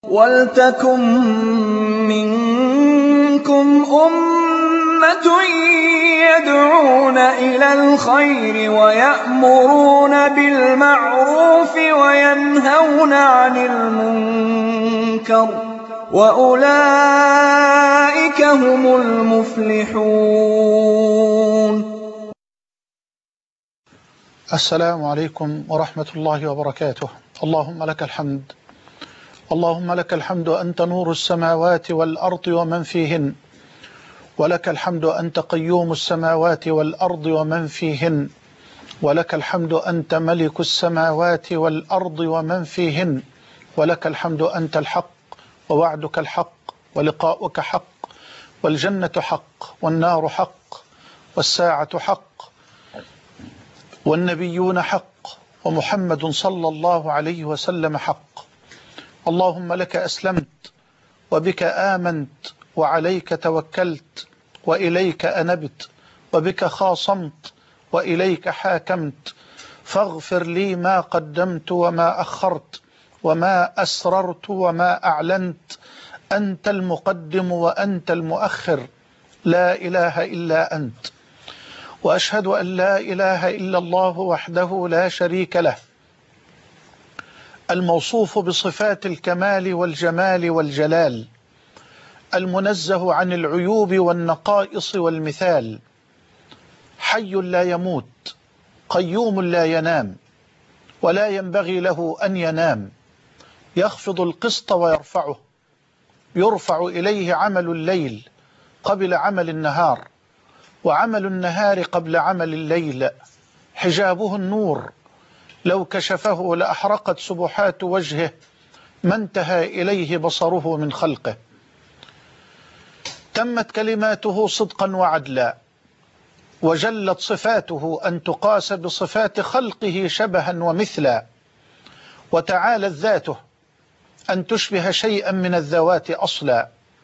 وَلْتَكُن مِّنكُمْ أُمَّةٌ يَدْعُونَ إِلَى الْخَيْرِ وَيَأْمُرُونَ بِالْمَعْرُوفِ وَيَنْهَوْنَ عَنِ الْمُنكَرِ ۚ وَأُولَٰئِكَ هُمُ الْمُفْلِحُونَ. السلام عليكم ورحمة الله وبركاته. اللهم لك الحمد، اللهم لك الحمد أنت نور السماوات والأرض ومن فيهن، ولك الحمد أنت قيوم السماوات والأرض ومن فيهن، ولك الحمد أنت ملك السماوات والأرض ومن فيهن، ولك الحمد أنت الحق ووعدك الحق ولقاؤك حق، والجنة حق والنار حق والساعة حق والنبيون حق ومحمد صلى الله عليه وسلم حق. اللهم لك أسلمت وبك آمنت وعليك توكلت وإليك أنبت وبك خاصمت وإليك حاكمت، فاغفر لي ما قدمت وما أخرت وما أسررت وما أعلنت، أنت المقدم وأنت المؤخر، لا إله إلا أنت. وأشهد أن لا إله إلا الله وحده لا شريك له، الموصوف بصفات الكمال والجمال والجلال، المنزه عن العيوب والنقائص والمثال، حي لا يموت، قيوم لا ينام ولا ينبغي له أن ينام، يخفض القسط ويرفعه، يرفع إليه عمل الليل قبل عمل النهار، وعمل النهار قبل عمل الليل، حجابه النور، لو كشفه لأحرقت سبحات وجهه ما انتهى إليه بصره من خلقه. تمت كلماته صدقا وعدلا، وجلت صفاته أن تقاس بصفات خلقه شبها ومثلا، وتعالت ذاته أن تشبه شيئا من الذوات أصلا،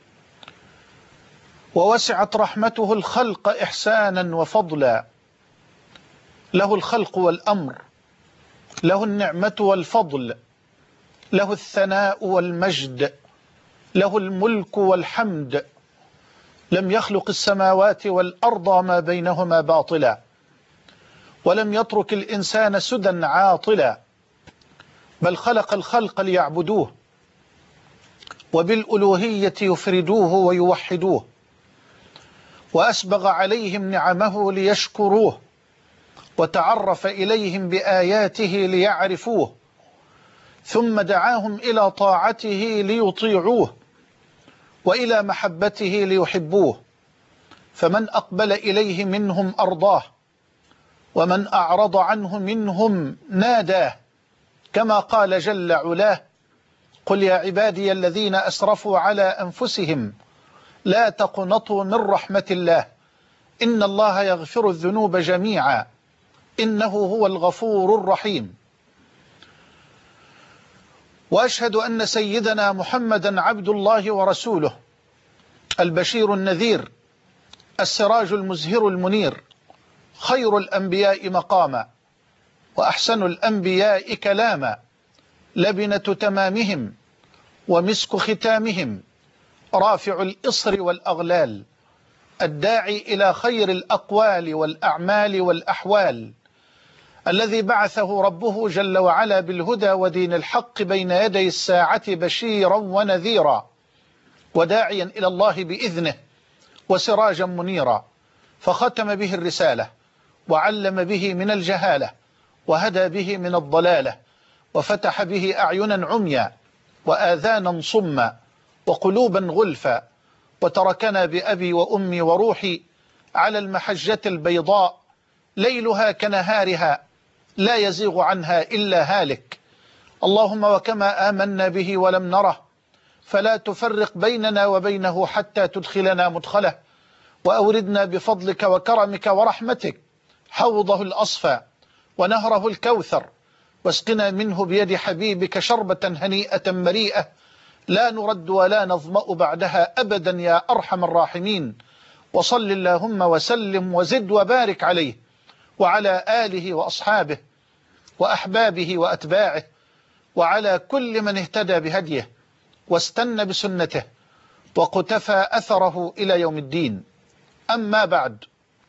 ووسعت رحمته الخلق إحسانا وفضلا. له الخلق والأمر، له النعمة والفضل، له الثناء والمجد، له الملك والحمد. لم يخلق السماوات والأرض ما بينهما باطلا، ولم يترك الإنسان سدى عاطلا، بل خلق الخلق ليعبدوه وبالألوهية يفردوه ويوحدوه، وأسبغ عليهم نعمه ليشكروه، وتعرف إليهم بآياته ليعرفوه، ثم دعاهم إلى طاعته ليطيعوه وإلى محبته ليحبوه. فمن أقبل إليه منهم أرضاه، ومن أعرض عنه منهم ناداه، كما قال جل علاه: قل يا عبادي الذين أسرفوا على أنفسهم لا تقنطوا من رحمة الله إن الله يغفر الذنوب جميعا إنه هو الغفور الرحيم. وأشهد أن سيدنا محمدا عبد الله ورسوله، البشير النذير، السراج المزهر المنير، خير الأنبياء مقاما وأحسن الأنبياء كلاما، لبنة تمامهم ومسك ختامهم، رافع الإصر والأغلال، الداعي إلى خير الأقوال والأعمال والأحوال، الذي بعثه ربه جل وعلا بالهدى ودين الحق بين يدي الساعة بشيرا ونذيرا، وداعيا إلى الله بإذنه وسراجا منيرا، فختم به الرسالة وعلم به من الجهالة وهدى به من الضلالة، وفتح به أعينا عميا وآذانا صما وقلوبا غلفا، وتركنا بأبي وأمي وروحي على المحجة البيضاء ليلها كنهارها لا يزيغ عنها إلا هالك. اللهم وكما آمنا به ولم نره فلا تفرق بيننا وبينه حتى تدخلنا مدخله، وأوردنا بفضلك وكرمك ورحمتك حوضه الأصفى ونهره الكوثر، واسقنا منه بيد حبيبك شربة هنيئة مريئة لا نرد ولا نظمأ بعدها أبدا يا أرحم الراحمين. وصل اللهم وسلم وزد وبارك عليه وعلى آله وأصحابه وأحبابه وأتباعه وعلى كل من اهتدى بهديه واستنى بسنته وقتفى أثره إلى يوم الدين. أما بعد،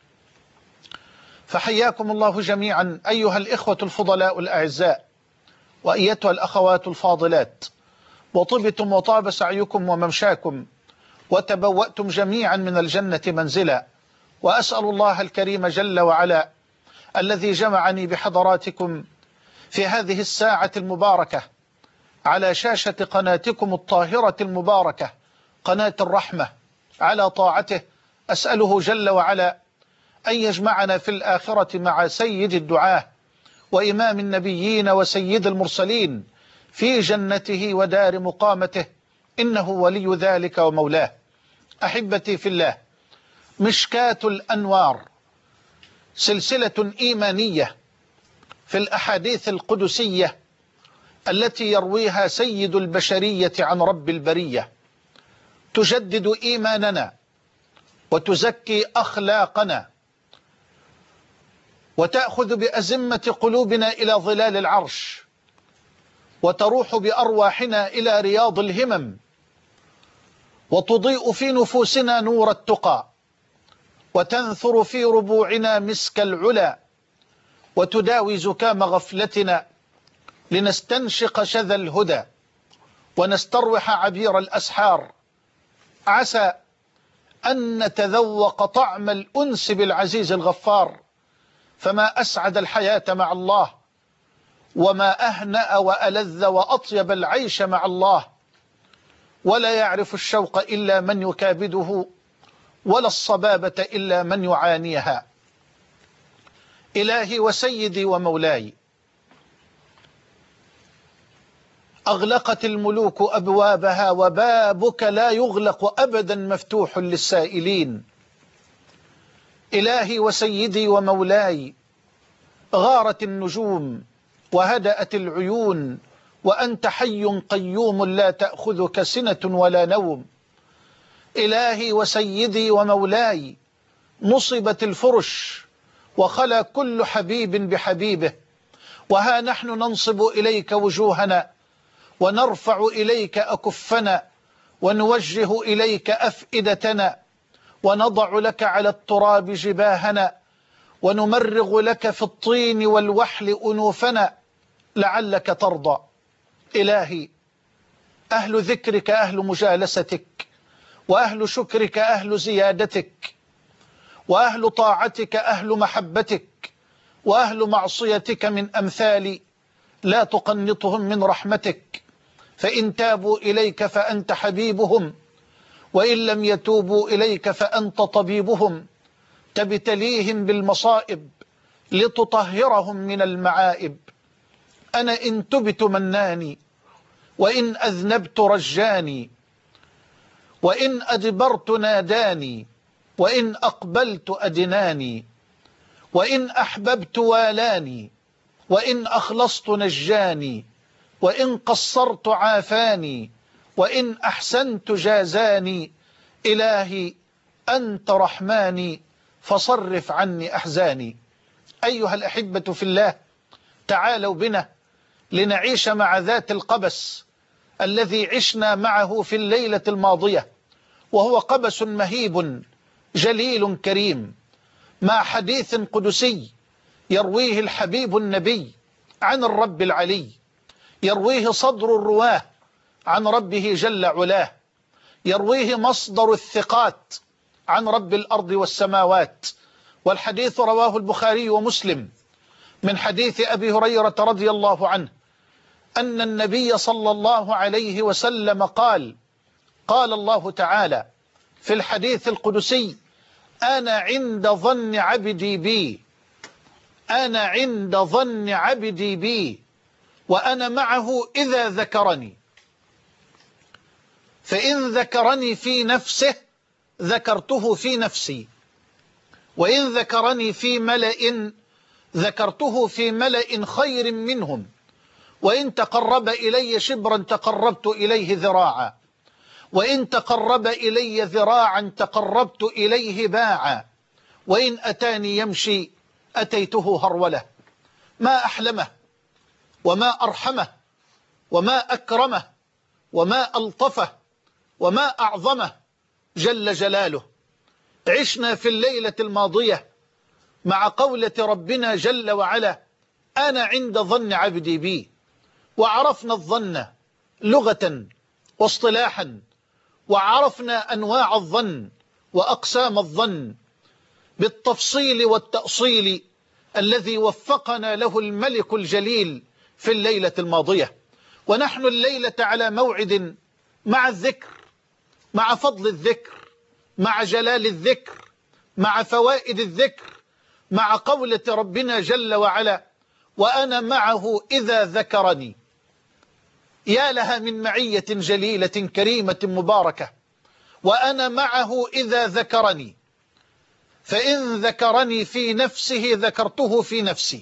فحياكم الله جميعا أيها الإخوة الفضلاء الأعزاء، وأيتها الأخوات الفاضلات، وطبتم وطاب سعيكم وممشاكم، وتبوأتم جميعا من الجنة منزلا. وأسأل الله الكريم جل وعلا الذي جمعني بحضراتكم في هذه الساعة المباركة على شاشة قناتكم الطاهرة المباركة، قناة الرحمة، على طاعته، أسأله جل وعلا أن يجمعنا في الآخرة مع سيد الدعاة وإمام النبيين وسيد المرسلين في جنته ودار مقامته، إنه ولي ذلك ومولاه. أحبتي في الله، مشكاة الأنوار، سلسلة إيمانية في الأحاديث القدسية التي يرويها سيد البشرية عن رب البرية، تجدد إيماننا وتزكي أخلاقنا وتأخذ بأزمة قلوبنا إلى ظلال العرش، وتروح بأرواحنا إلى رياض الهمم، وتضيء في نفوسنا نور التقى، وتنثر في ربوعنا مسك العلا، وتداوي زكام غفلتنا لنستنشق شذا الهدى ونستروح عبير الأسحار، عسى أن نتذوق طعم الأنس بالعزيز الغفار. فما أسعد الحياة مع الله، وما أهنأ وألذ وأطيب العيش مع الله، ولا يعرف الشوق إلا من يكابده، ولا الصبابة إلا من يعانيها. إلهي وسيدي ومولاي، أغلقت الملوك أبوابها، وبابك لا يغلق أبدا مفتوح للسائلين. إلهي وسيدي ومولاي، غارت النجوم وهدأت العيون، وأنت حي قيوم لا تأخذك سنة ولا نوم. إلهي وسيدي ومولاي، نصبت الفرش وخلا كل حبيب بحبيبه، وها نحن ننصب إليك وجوهنا، ونرفع إليك أكفنا، ونوجه إليك أفئدتنا، ونضع لك على التراب جباهنا، ونمرغ لك في الطين والوحل أنوفنا، لعلك ترضى. إلهي، أهل ذكرك أهل مجالستك، وأهل شكرك أهل زيادتك، وأهل طاعتك أهل محبتك، وأهل معصيتك من أمثالي، لا تقنطهم من رحمتك، فإن تابوا إليك فأنت حبيبهم، وإن لم يتوبوا إليك فأنت طبيبهم، تبتليهم بالمصائب لتطهرهم من المعائب. أنا إن تبت مناني، وإن أذنبت رجاني، وإن أدبرت ناداني، وإن أقبلت أدناني، وإن أحببت والاني، وإن أخلصت نجاني، وإن قصرت عافاني، وإن أحسنت جازاني. إلهي أنت رحماني، فصرف عني أحزاني. أيها الأحبة في الله، تعالوا بنا لنعيش مع ذات القبس الذي عشنا معه في الليلة الماضية، وهو قبس مهيب جليل كريم، مع حديث قدسي يرويه الحبيب النبي عن الرب العلي، يرويه صدر الرواه عن ربه جل علاه، يرويه مصدر الثقات عن رب الأرض والسماوات. والحديث رواه البخاري ومسلم من حديث أبي هريرة رضي الله عنه أن النبي صلى الله عليه وسلم قال: قال الله تعالى في الحديث القدسي: أنا عند ظن عبدي بي، أنا عند ظن عبدي بي، وأنا معه إذا ذكرني، فإن ذكرني في نفسه ذكرته في نفسي، وإن ذكرني في ملأ ذكرته في ملأ خير منهم، وإن تقرب إلي شبرا تقربت إليه ذراعا، وإن تقرب إلي ذراعا تقربت إليه باعا، وإن أتاني يمشي أتيته هرولة. ما أحلمه، وما أرحمه، وما أكرمه، وما ألطفه وما أعظمه جل جلاله. عشنا في الليلة الماضية مع قولة ربنا جل وعلا: أنا عند ظن عبدي بي، وعرفنا الظن لغة واصطلاحا، وعرفنا أنواع الظن وأقسام الظن بالتفصيل والتأصيل الذي وفقنا له الملك الجليل في الليلة الماضية. ونحن الليلة على موعد مع الذكر، مع فضل الذكر، مع جلال الذكر، مع فوائد الذكر، مع قولة ربنا جل وعلا: وأنا معه إذا ذكرني. يا لها من معية جليلة كريمة مباركة. وأنا معه إذا ذكرني، فإن ذكرني في نفسه ذكرته في نفسي.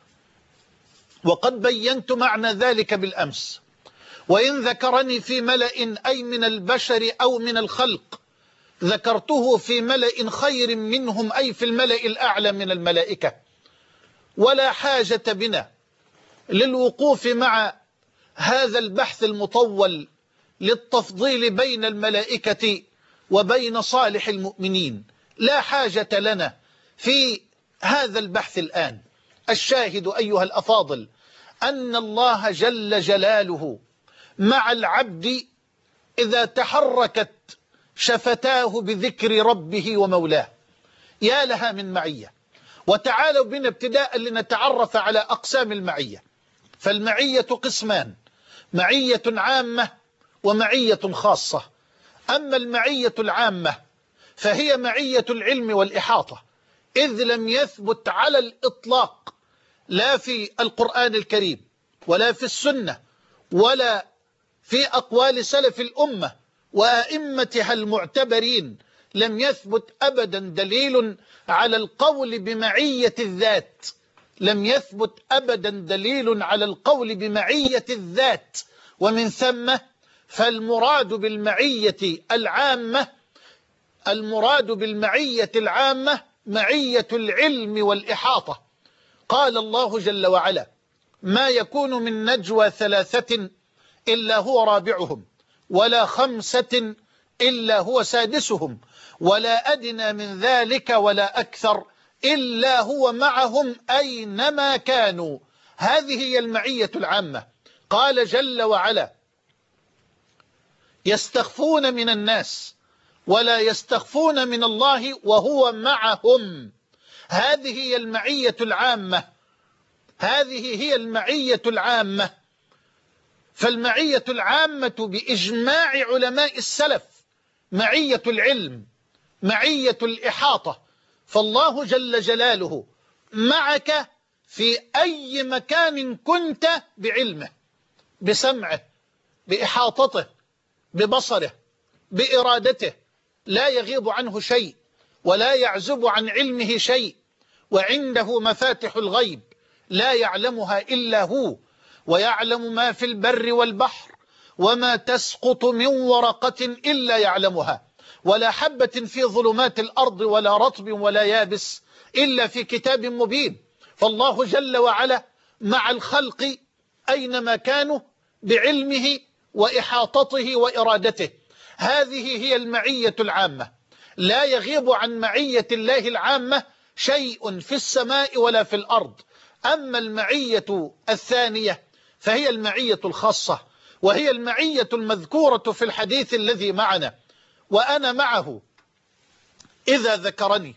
وقد بينت معنى ذلك بالأمس. وإن ذكرني في ملأ أي من البشر أو من الخلق ذكرته في ملأ خير منهم أي في الملأ الأعلى من الملائكة. ولا حاجة بنا للوقوف مع هذا البحث المطول للتفضيل بين الملائكة وبين صالح المؤمنين، لا حاجة لنا في هذا البحث الآن. الشاهد أيها الأفاضل أن الله جل جلاله مع العبد إذا تحركت شفتاه بذكر ربه ومولاه. يا لها من معية. وتعالوا بنا ابتداء لنتعرف على أقسام المعية. فالمعية قسمان: معية عامة ومعية خاصة. أما المعية العامة فهي معية العلم والإحاطة، إذ لم يثبت على الإطلاق لا في القرآن الكريم ولا في السنة ولا في أقوال سلف الأمة وأئمتها المعتبرين، لم يثبت أبدا دليل على القول بمعية الذات. لم يثبت أبدا دليل على القول بمعية الذات. ومن ثم فالمراد بالمعية العامة معية العلم والإحاطة. قال الله جل وعلا: ما يكون من نجوى ثلاثة إلا هو رابعهم، ولا خمسة إلا هو سادسهم، ولا أدنى من ذلك ولا أكثر إلا هو معهم أينما كانوا. هذه هي المعية العامة. قال جل وعلا: يستخفون من الناس ولا يستخفون من الله وهو معهم. هذه هي المعية العامة. هذه هي المعية العامة. فالمعية العامة بإجماع علماء السلف معية العلم، معية الإحاطة. فالله جل جلاله معك في أي مكان كنت بعلمه، بسمعه، بإحاطته، ببصره، بإرادته. لا يغيب عنه شيء ولا يعزب عن علمه شيء. وعنده مفاتح الغيب لا يعلمها إلا هو، ويعلم ما في البر والبحر، وما تسقط من ورقة إلا يعلمها، ولا حبة في ظلمات الأرض ولا رطب ولا يابس إلا في كتاب مبين. فالله جل وعلا مع الخلق أينما كانوا بعلمه وإحاطته وإرادته. هذه هي المعية العامة. لا يغيب عن معية الله العامة شيء في السماء ولا في الأرض. أما المعية الثانية فهي المعية الخاصة، وهي المعية المذكورة في الحديث الذي معنا: وأنا معه إذا ذكرني.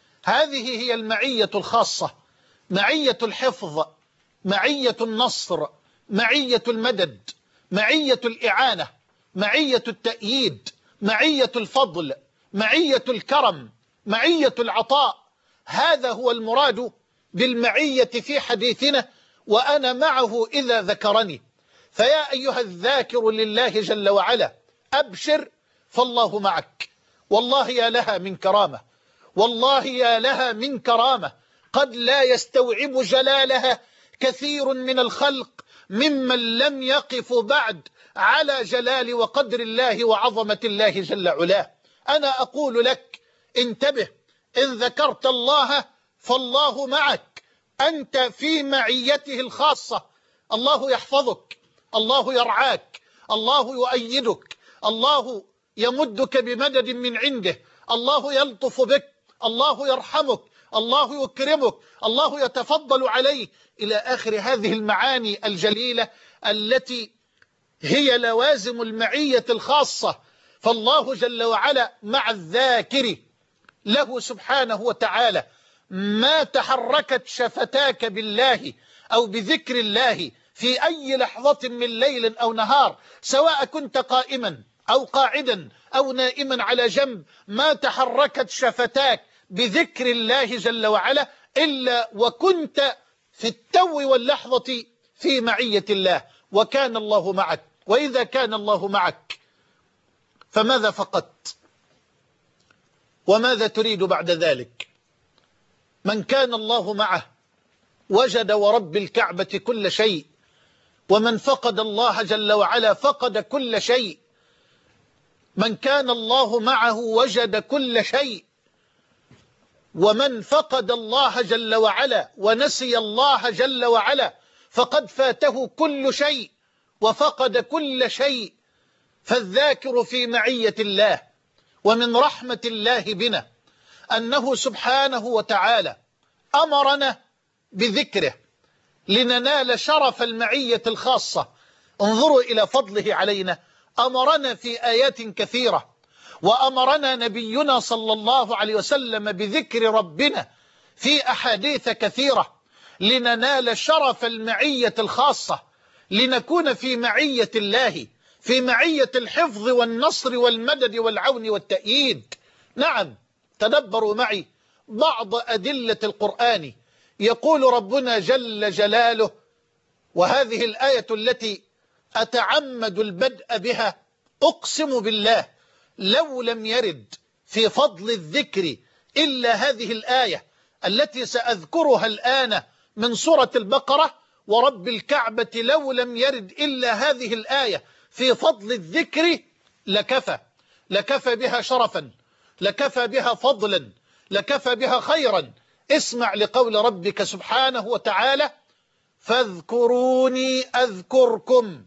هذه هي المعية الخاصة، معية الحفظ، معية النصر، معية المدد، معية الإعانة، معية التأييد، معية الفضل، معية الكرم، معية العطاء. هذا هو المراد بالمعية في حديثنا: وأنا معه إذا ذكرني. فيا أيها الذاكر لله جل وعلا أبشر، فالله معك. والله يا لها من كرامة، والله يا لها من كرامة قد لا يستوعب جلالها كثير من الخلق ممن لم يقفوا بعد على جلال وقدر الله وعظمة الله جل علاه. أنا أقول لك انتبه، إن ذكرت الله فالله معك، أنت في معيته الخاصة. الله يحفظك، الله يرعاك، الله يؤيدك، الله يمدك بمدد من عنده، الله يلطف بك، الله يرحمك، الله يكرمك، الله يتفضل عليك، إلى آخر هذه المعاني الجليلة التي هي لوازم المعية الخاصة. فالله جل وعلا مع الذاكر له سبحانه وتعالى ما تحركت شفتاك بالله أو بذكر الله في أي لحظة من ليل أو نهار، سواء كنت قائما أو قاعدا أو نائما على جنب، ما تحركت شفتاك بذكر الله جل وعلا إلا وكنت في التو واللحظة في معية الله. وكان الله معك، وإذا كان الله معك فماذا فقدت؟ وماذا تريد بعد ذلك؟ من كان الله معه وجد ورب الكعبة كل شيء، ومن فقد الله جل وعلا فقد كل شيء. من كان الله معه وجد كل شيء، ومن فقد الله جل وعلا ونسي الله جل وعلا فقد فاته كل شيء وفقد كل شيء. فالذاكر في معية الله. ومن رحمة الله بنا أنه سبحانه وتعالى أمرنا بذكره لننال شرف المعية الخاصة. انظروا إلى فضله علينا. أمرنا في آيات كثيرة، وأمرنا نبينا صلى الله عليه وسلم بذكر ربنا في أحاديث كثيرة لننال شرف المعية الخاصة، لنكون في معية الله، في معية الحفظ والنصر والمدد والعون والتأييد. نعم، تدبروا معي بعض أدلة القرآن. يقول ربنا جل جلاله، وهذه الآية التي أتعمد البدء بها: أقسم بالله لو لم يرد في فضل الذكر إلا هذه الآية التي سأذكرها الآن من سورة البقرة، ورب الكعبة لو لم يرد إلا هذه الآية في فضل الذكر لكفى بها شرفا، لكفى بها فضلا، لكفى بها خيرا. اسمع لقول ربك سبحانه وتعالى: فاذكروني أذكركم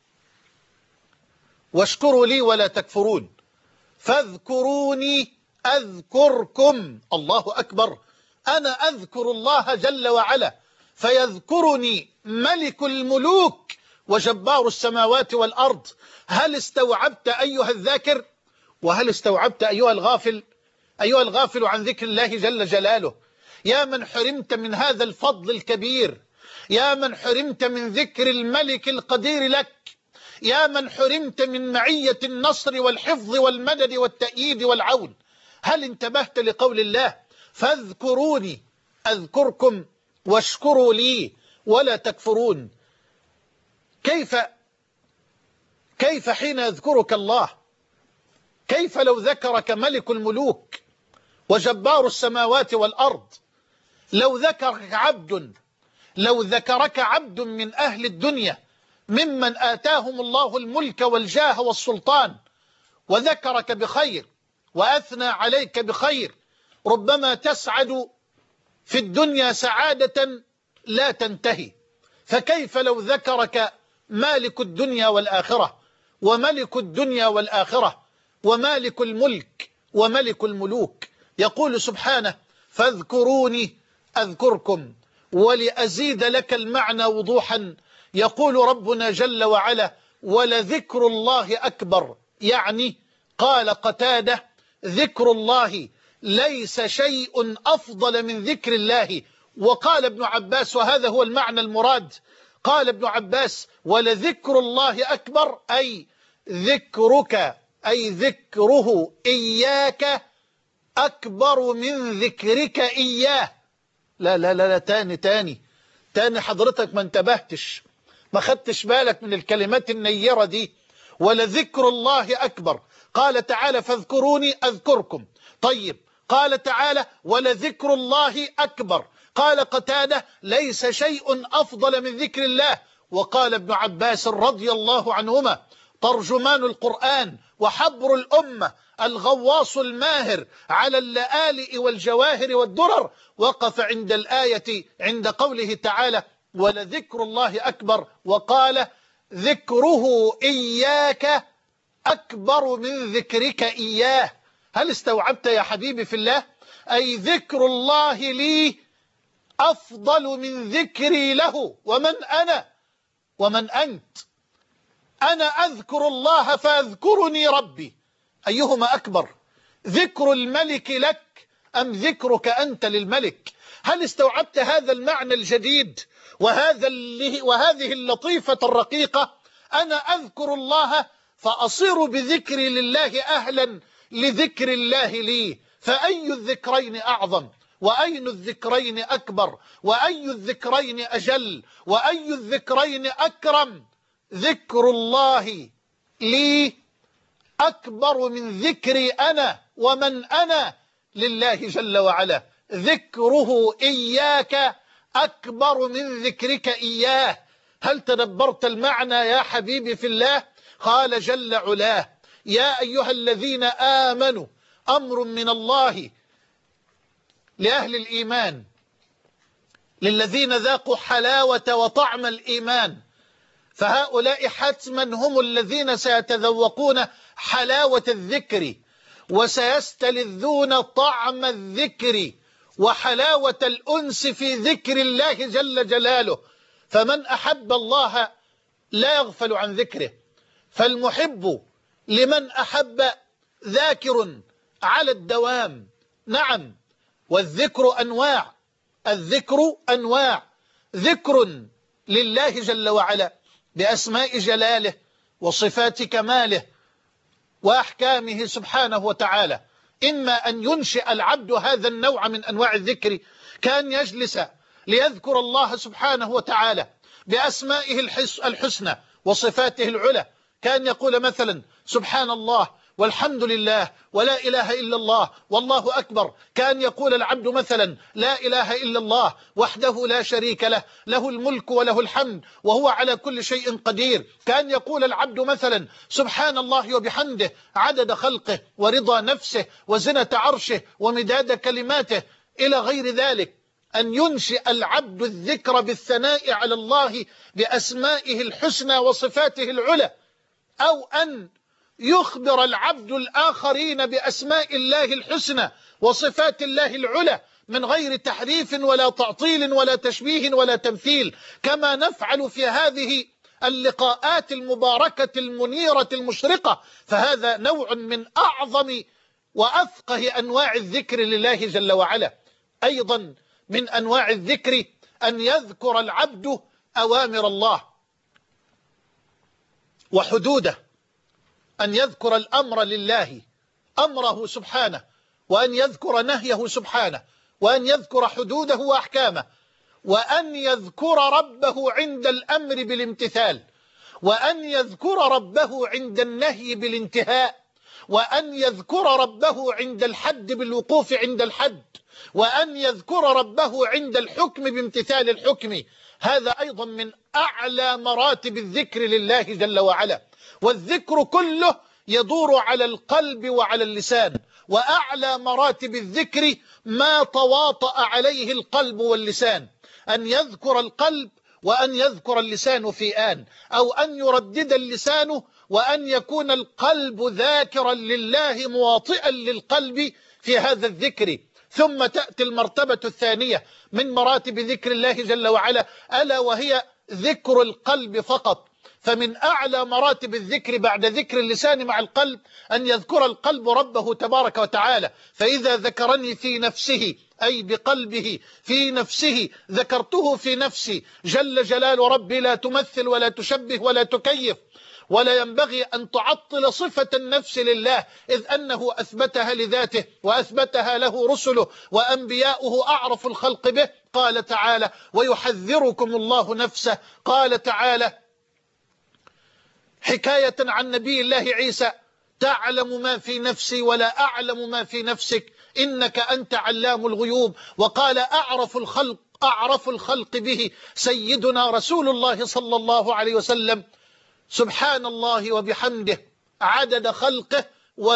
واشكروا لي ولا تكفرون. فاذكروني أذكركم. الله أكبر. أنا أذكر الله جل وعلا فيذكرني ملك الملوك وجبار السماوات والأرض. هل استوعبت أيها الذاكر؟ وهل استوعبت أيها الغافل؟ أيها الغافل عن ذكر الله جل جلاله، يا من حرمت من هذا الفضل الكبير، يا من حرمت من ذكر الملك القدير لك، يا من حرمت من معية النصر والحفظ والمدد والتأييد والعون. هل انتبهت لقول الله: فاذكروني أذكركم واشكروا لي ولا تكفرون؟ كيف حين يذكرك الله؟ كيف لو ذكرك ملك الملوك وجبار السماوات والأرض؟ لو ذكرك عبد من أهل الدنيا ممن آتاهم الله الملك والجاه والسلطان، وذكرك بخير وأثنى عليك بخير، ربما تسعد في الدنيا سعادة لا تنتهي. فكيف لو ذكرك مالك الدنيا والآخرة، وملك الدنيا والآخرة، ومالك الملك وملك الملوك؟ يقول سبحانه: فاذكروني أذكركم. ولأزيد لك المعنى وضوحا، يقول ربنا جل وعلا: ولذكر الله أكبر. يعني قال قتادة: ذكر الله ليس شيء أفضل من ذكر الله. وقال ابن عباس، وهذا هو المعنى المراد، قال ابن عباس: ولذكر الله أكبر، أي ذكرك، أي ذكره إياك أكبر من ذكرك إياه. لا لا لا, لا تاني حضرتك ما انتبهتش، ما خدتش بالك من الكلمات النيرة دي. ولذكر الله أكبر. قال تعالى: فاذكروني أذكركم. طيب، قال تعالى: ولذكر الله أكبر. قال قتادة: ليس شيء أفضل من ذكر الله. وقال ابن عباس رضي الله عنهما ترجمان القرآن وحبر الأمة الغواص الماهر على اللآلئ والجواهر والدرر، وقف عند الآية عند قوله تعالى: ولذكر الله أكبر، وقال: ذكره إياك أكبر من ذكرك إياه. هل استوعبت يا حبيبي في الله؟ أي ذكر الله لي أفضل من ذكري له. ومن أنا ومن أنت؟ أنا أذكر الله فأذكرني ربي، أيهما أكبر؟ ذكر الملك لك أم ذكرك أنت للملك؟ هل استوعبت هذا المعنى الجديد وهذه اللطيفة الرقيقة؟ أنا أذكر الله فأصير بذكري لله أهلا لذكر الله لي. فأي الذكرين أعظم؟ وأي الذكرين أكبر؟ وأي الذكرين أجل؟ وأي الذكرين أكرم؟ ذكر الله لي أكبر من ذكري أنا. ومن أنا؟ لله جل وعلا. ذكره إياك أكبر من ذكرك إياه. هل تدبرت المعنى يا حبيبي في الله؟ قال جل علاه: يا أيها الذين آمنوا، أمر من الله لأهل الإيمان، للذين ذاقوا حلاوة وطعم الإيمان، فهؤلاء حتما هم الذين سيتذوقون حلاوة الذكر وسيستلذون طعم الذكر وحلاوة الأنس في ذكر الله جل جلاله. فمن أحب الله لا يغفل عن ذكره، فالمحب لمن أحب ذاكر على الدوام. نعم، والذكر أنواع، الذكر أنواع: ذكر لله جل وعلا بأسماء جلاله وصفات كماله وأحكامه سبحانه وتعالى. إما أن ينشئ العبد هذا النوع من أنواع الذكر، كان يجلس ليذكر الله سبحانه وتعالى بأسمائه الحسنى وصفاته العلى، كان يقول مثلا: سبحان الله والحمد لله ولا إله إلا الله والله أكبر. كان يقول العبد مثلا: لا إله إلا الله وحده لا شريك له، له الملك وله الحمد وهو على كل شيء قدير. كان يقول العبد مثلا: سبحان الله وبحمده عدد خلقه ورضا نفسه وزنة عرشه ومداد كلماته، إلى غير ذلك. أن ينشئ العبد الذكر بالثناء على الله بأسمائه الحسنى وصفاته العلى، أو أن يخبر العبد الآخرين بأسماء الله الحسنى وصفات الله العلى من غير تحريف ولا تعطيل ولا تشبيه ولا تمثيل، كما نفعل في هذه اللقاءات المباركة المنيرة المشرقة. فهذا نوع من أعظم وأفقه أنواع الذكر لله جل وعلا. أيضا من أنواع الذكر أن يذكر العبد أوامر الله وحدوده، أن يذكر الأمر لله، أمره سبحانه، وأن يذكر نهيه سبحانه، وأن يذكر حدوده وأحكامه، وأن يذكر ربه عند الأمر بالامتثال، وأن يذكر ربه عند النهي بالانتهاء، وأن يذكر ربه عند الحد بالوقوف عند الحد، وأن يذكر ربه عند الحكم بامتثال الحكم. هذا أيضا من أعلى مراتب الذكر لله جل وعلا. والذكر كله يدور على القلب وعلى اللسان، وأعلى مراتب الذكر ما تواطأ عليه القلب واللسان، أن يذكر القلب وأن يذكر اللسان في آن، أو أن يردد اللسان وأن يكون القلب ذاكرا لله مواطئا للقلب في هذا الذكر. ثم تأتي المرتبة الثانية من مراتب ذكر الله جل وعلا، ألا وهي ذكر القلب فقط. فمن أعلى مراتب الذكر بعد ذكر اللسان مع القلب أن يذكر القلب ربه تبارك وتعالى. فإذا ذكرني في نفسه، أي بقلبه في نفسه، ذكرته في نفسي. جل جلال ربي لا تمثل ولا تشبه ولا تكيف، ولا ينبغي أن تعطل صفة النفس لله، إذ أنه أثبتها لذاته وأثبتها له رسله وأنبياؤه أعرف الخلق به. قال تعالى: ويحذركم الله نفسه. قال تعالى حكاية عن نبي الله عيسى: تعلم ما في نفسي ولا أعلم ما في نفسك إنك أنت علام الغيوب. وقال أعرف الخلق به سيدنا رسول الله صلى الله عليه وسلم: سبحان الله وبحمده عدد خلقه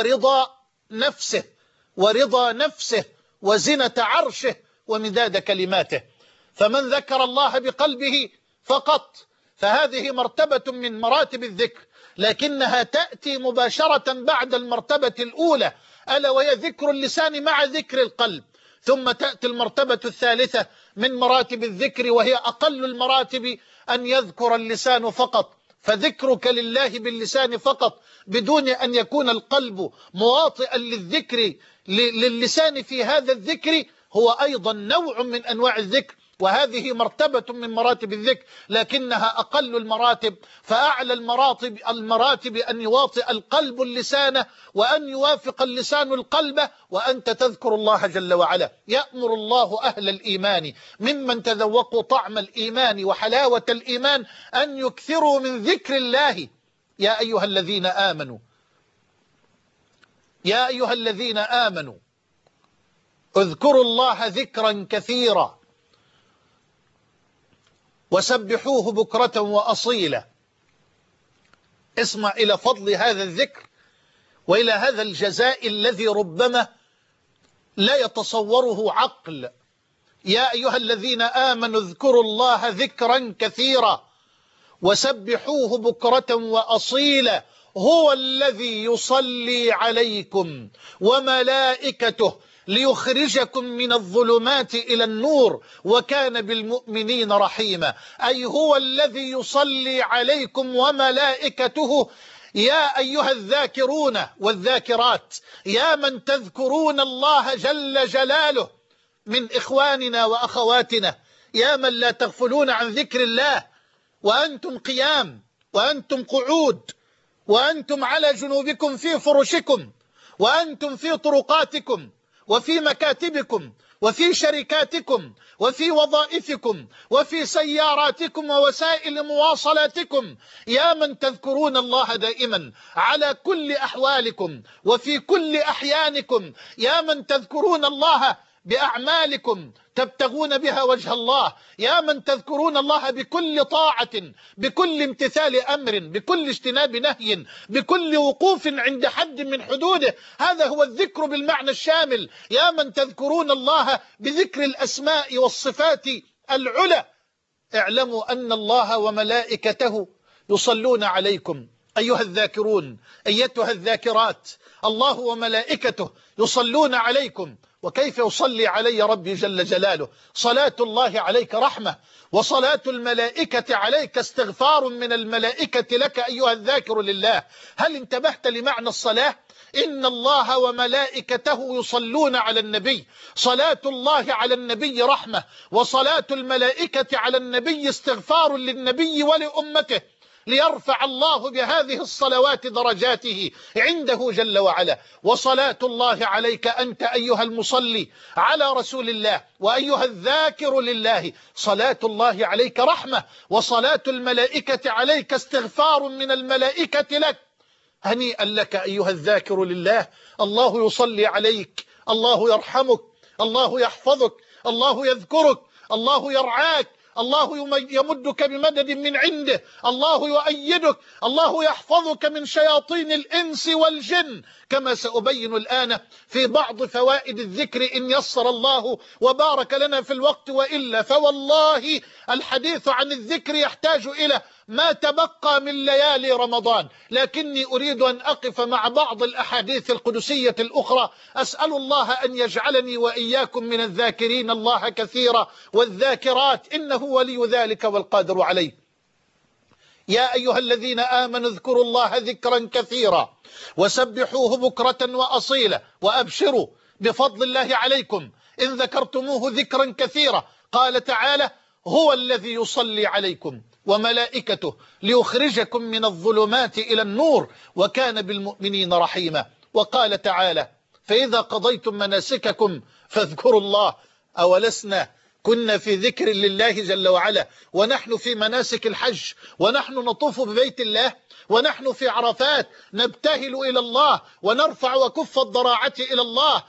ورضا نفسه وزنة عرشه ومداد كلماته. فمن ذكر الله بقلبه فقط فهذه مرتبة من مراتب الذكر، لكنها تأتي مباشرة بعد المرتبة الأولى، ألا وهي ذكر اللسان مع ذكر القلب. ثم تأتي المرتبة الثالثة من مراتب الذكر، وهي أقل المراتب، أن يذكر اللسان فقط، فذكرك لله باللسان فقط بدون أن يكون القلب مواطئا للذكر للسان في هذا الذكر، هو أيضا نوع من أنواع الذكر، وهذه مرتبة من مراتب الذكر لكنها أقل المراتب. فأعلى المراتب أن يواطئ القلب اللسان، وأن يوافق اللسان القلب، وأنت تذكر الله جل وعلا. يأمر الله أهل الإيمان ممن تذوقوا طعم الإيمان وحلاوة الإيمان أن يكثروا من ذكر الله. يا أيها الذين آمنوا، يا أيها الذين آمنوا اذكروا الله ذكرا كثيرا وسبحوه بكرة وأصيلا. اسمع إلى فضل هذا الذكر وإلى هذا الجزاء الذي ربما لا يتصوره عقل. يا أيها الذين آمنوا اذكروا الله ذكرا كثيرا وسبحوه بكرة وأصيلا هو الذي يصلي عليكم وملائكته ليخرجكم من الظلمات إلى النور وكان بالمؤمنين رحيما. أي هو الذي يصلي عليكم وملائكته. يا أيها الذاكرون والذاكرات، يا من تذكرون الله جل جلاله من إخواننا وأخواتنا، يا من لا تغفلون عن ذكر الله وأنتم قيام وأنتم قعود وأنتم على جنوبكم في فرشكم وأنتم في طرقاتكم وفي مكاتبكم وفي شركاتكم وفي وظائفكم وفي سياراتكم ووسائل مواصلاتكم، يا من تذكرون الله دائما على كل أحوالكم وفي كل أحيانكم، يا من تذكرون الله بأعمالكم تبتغون بها وجه الله، يا من تذكرون الله بكل طاعة، بكل امتثال أمر، بكل اجتناب نهي، بكل وقوف عند حد من حدوده. هذا هو الذكر بالمعنى الشامل. يا من تذكرون الله بذكر الأسماء والصفات العلى. اعلموا أن الله وملائكته يصلون عليكم أيها الذاكرون، أيتها الذاكرات. الله وملائكته يصلون عليكم. وكيف يصلي علي ربي جل جلاله؟ صلاة الله عليك رحمة، وصلاة الملائكة عليك استغفار من الملائكة لك أيها الذاكر لله. هل انتبهت لمعنى الصلاة؟ إن الله وملائكته يصلون على النبي. صلاة الله على النبي رحمة، وصلاة الملائكة على النبي استغفار للنبي ولأمته، ليرفع الله بهذه الصلوات درجاته عنده جل وعلا. وصلاة الله عليك أنت أيها المصلي على رسول الله وأيها الذاكر لله، صلاة الله عليك رحمة، وصلاة الملائكة عليك استغفار من الملائكة لك. هنيئا لك أيها الذاكر لله. الله يصلي عليك، الله يرحمك، الله يحفظك، الله يذكرك، الله يرعاك، الله يمدك بمدد من عنده، الله يؤيدك، الله يحفظك من شياطين الإنس والجن، كما سأبين الآن في بعض فوائد الذكر إن يسر الله وبارك لنا في الوقت، وإلا فوالله الحديث عن الذكر يحتاج إلى ما تبقى من ليالي رمضان. لكني أريد أن أقف مع بعض الأحاديث القدسية الأخرى. أسأل الله أن يجعلني وإياكم من الذاكرين الله كثيرا والذاكرات، إنه ولي ذلك والقادر عليه. يا أيها الذين آمنوا اذكروا الله ذكرا كثيرا وسبحوه بكرة وأصيلا وأبشروا بفضل الله عليكم إن ذكرتموه ذكرا كثيرا. قال تعالى: هو الذي يصلي عليكم وملائكته ليخرجكم من الظلمات إلى النور وكان بالمؤمنين رحيما. وقال تعالى: فإذا قضيتم مناسككم فاذكروا الله. أولسنا كنا في ذكر لله جل وعلا ونحن في مناسك الحج، ونحن نطوف ببيت الله، ونحن في عرفات نبتهل إلى الله ونرفع وكف الضراعة إلى الله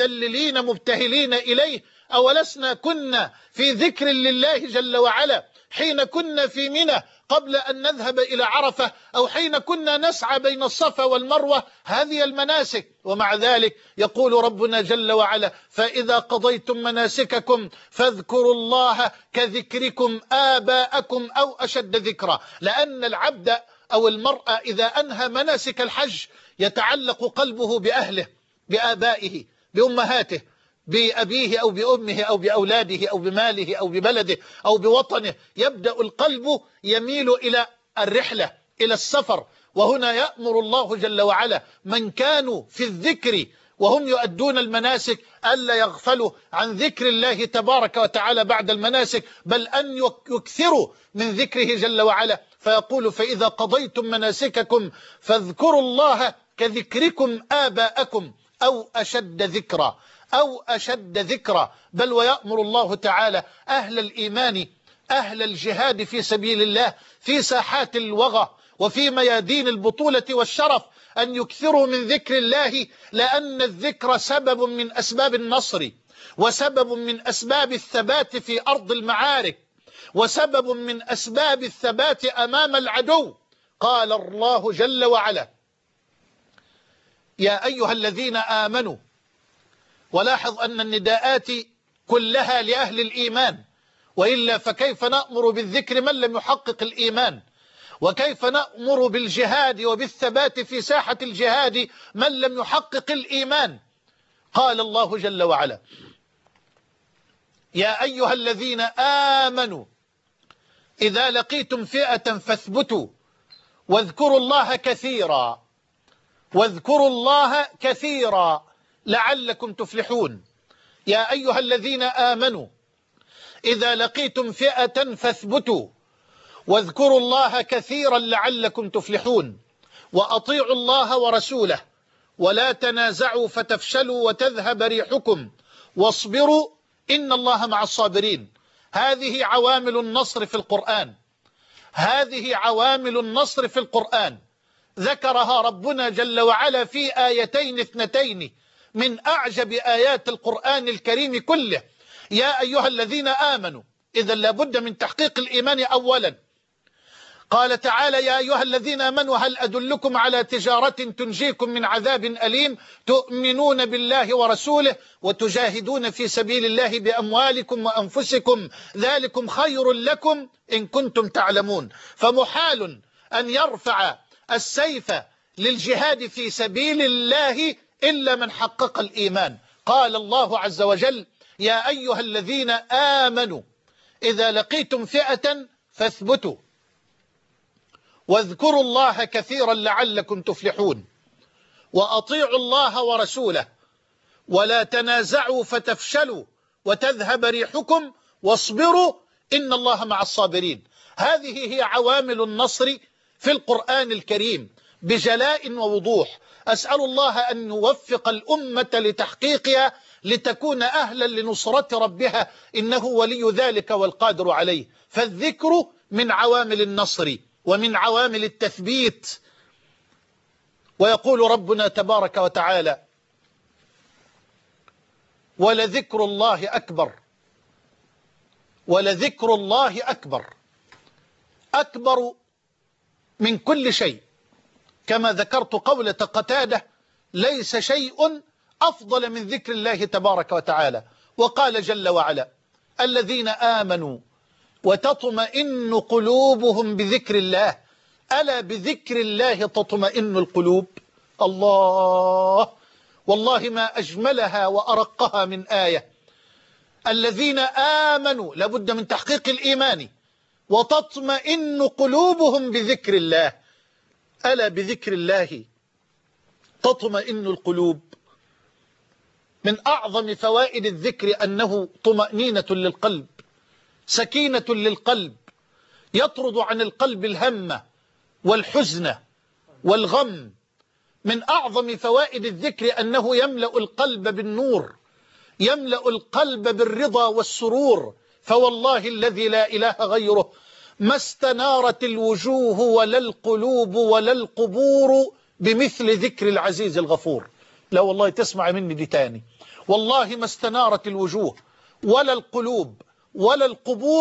متذللين مبتهلين إليه. أولسنا كنا في ذكر لله جل وعلا حين كنا في منى قبل أن نذهب إلى عرفة، أو حين كنا نسعى بين الصفا والمروة. هذه المناسك. ومع ذلك يقول ربنا جل وعلا: فإذا قضيتم مناسككم فاذكروا الله كذكركم آباءكم أو أشد ذكرا. لأن العبد أو المرأة إذا أنهى مناسك الحج يتعلق قلبه بأهله، بآبائه، بأمهاته، بأبيه أو بأمه أو بأولاده أو بماله أو ببلده أو بوطنه. يبدأ القلب يميل إلى الرحلة، إلى السفر. وهنا يأمر الله جل وعلا من كانوا في الذكر وهم يؤدون المناسك ألا يغفلوا عن ذكر الله تبارك وتعالى بعد المناسك، بل أن يكثروا من ذكره جل وعلا. فيقول: فإذا قضيتم مناسككم فاذكروا الله كذكركم آباءكم أو أشد ذكرا، أو أشد ذكرا. بل ويأمر الله تعالى أهل الإيمان، أهل الجهاد في سبيل الله، في ساحات الوغى وفي ميادين البطولة والشرف، أن يكثروا من ذكر الله، لأن الذكر سبب من أسباب النصر، وسبب من أسباب الثبات في أرض المعارك، وسبب من أسباب الثبات أمام العدو. قال الله جل وعلا: يا أيها الذين آمنوا. ولاحظ أن النداءات كلها لأهل الإيمان، وإلا فكيف نأمر بالذكر من لم يحقق الإيمان؟ وكيف نأمر بالجهاد وبالثبات في ساحة الجهاد من لم يحقق الإيمان؟ قال الله جل وعلا: يا أيها الذين آمنوا إذا لقيتم فئة فاثبتوا واذكروا الله كثيرا، واذكروا الله كثيرا لعلكم تفلحون. يا أيها الذين آمنوا إذا لقيتم فئة فاثبتوا واذكروا الله كثيرا لعلكم تفلحون. وأطيعوا الله ورسوله ولا تنازعوا فتفشلوا وتذهب ريحكم واصبروا إن الله مع الصابرين. هذه عوامل النصر في القرآن، هذه عوامل النصر في القرآن ذكرها ربنا جل وعلا في آيتين اثنتين من أعجب آيات القرآن الكريم كله. يا أيها الذين آمنوا، إذا لابد من تحقيق الإيمان أولا. قال تعالى: يا أيها الذين آمنوا هل أدلكم على تجارة تنجيكم من عذاب أليم تؤمنون بالله ورسوله وتجاهدون في سبيل الله بأموالكم وأنفسكم ذلكم خير لكم إن كنتم تعلمون. فمحال أن يرفع السيف للجهاد في سبيل الله إلا من حقق الإيمان. قال الله عز وجل: يا أيها الذين آمنوا إذا لقيتم فئة فاثبتوا واذكروا الله كثيرا لعلكم تفلحون وأطيعوا الله ورسوله ولا تنازعوا فتفشلوا وتذهب ريحكم واصبروا إن الله مع الصابرين. هذه هي عوامل النصر في القرآن الكريم بجلاء ووضوح. أسأل الله أن يوفق الأمة لتحقيقها لتكون أهلا لنصرة ربها، إنه ولي ذلك والقادر عليه. فالذكر من عوامل النصر ومن عوامل التثبيت. ويقول ربنا تبارك وتعالى: ولذكر الله أكبر، ولذكر الله أكبر، أكبر من كل شيء. كما ذكرت قولة قتادة: ليس شيء أفضل من ذكر الله تبارك وتعالى. وقال جل وعلا: الذين آمنوا وتطمئن قلوبهم بذكر الله، ألا بذكر الله تطمئن القلوب. الله، والله ما أجملها وأرقها من آية. الذين آمنوا، لابد من تحقيق الإيمان، وتطمئن قلوبهم بذكر الله، ألا بذكر الله تطمئن القلوب. من أعظم فوائد الذكر أنه طمأنينة للقلب، سكينة للقلب، يطرد عن القلب الهم والحزن والغم. من أعظم فوائد الذكر أنه يملأ القلب بالنور، يملأ القلب بالرضا والسرور. فوالله الذي لا إله غيره ما استنارت الوجوه ولا القلوب ولا القبور بمثل ذكر العزيز الغفور. لا والله تسمع مني دي تاني، والله ما استنارت الوجوه ولا القلوب ولا القبور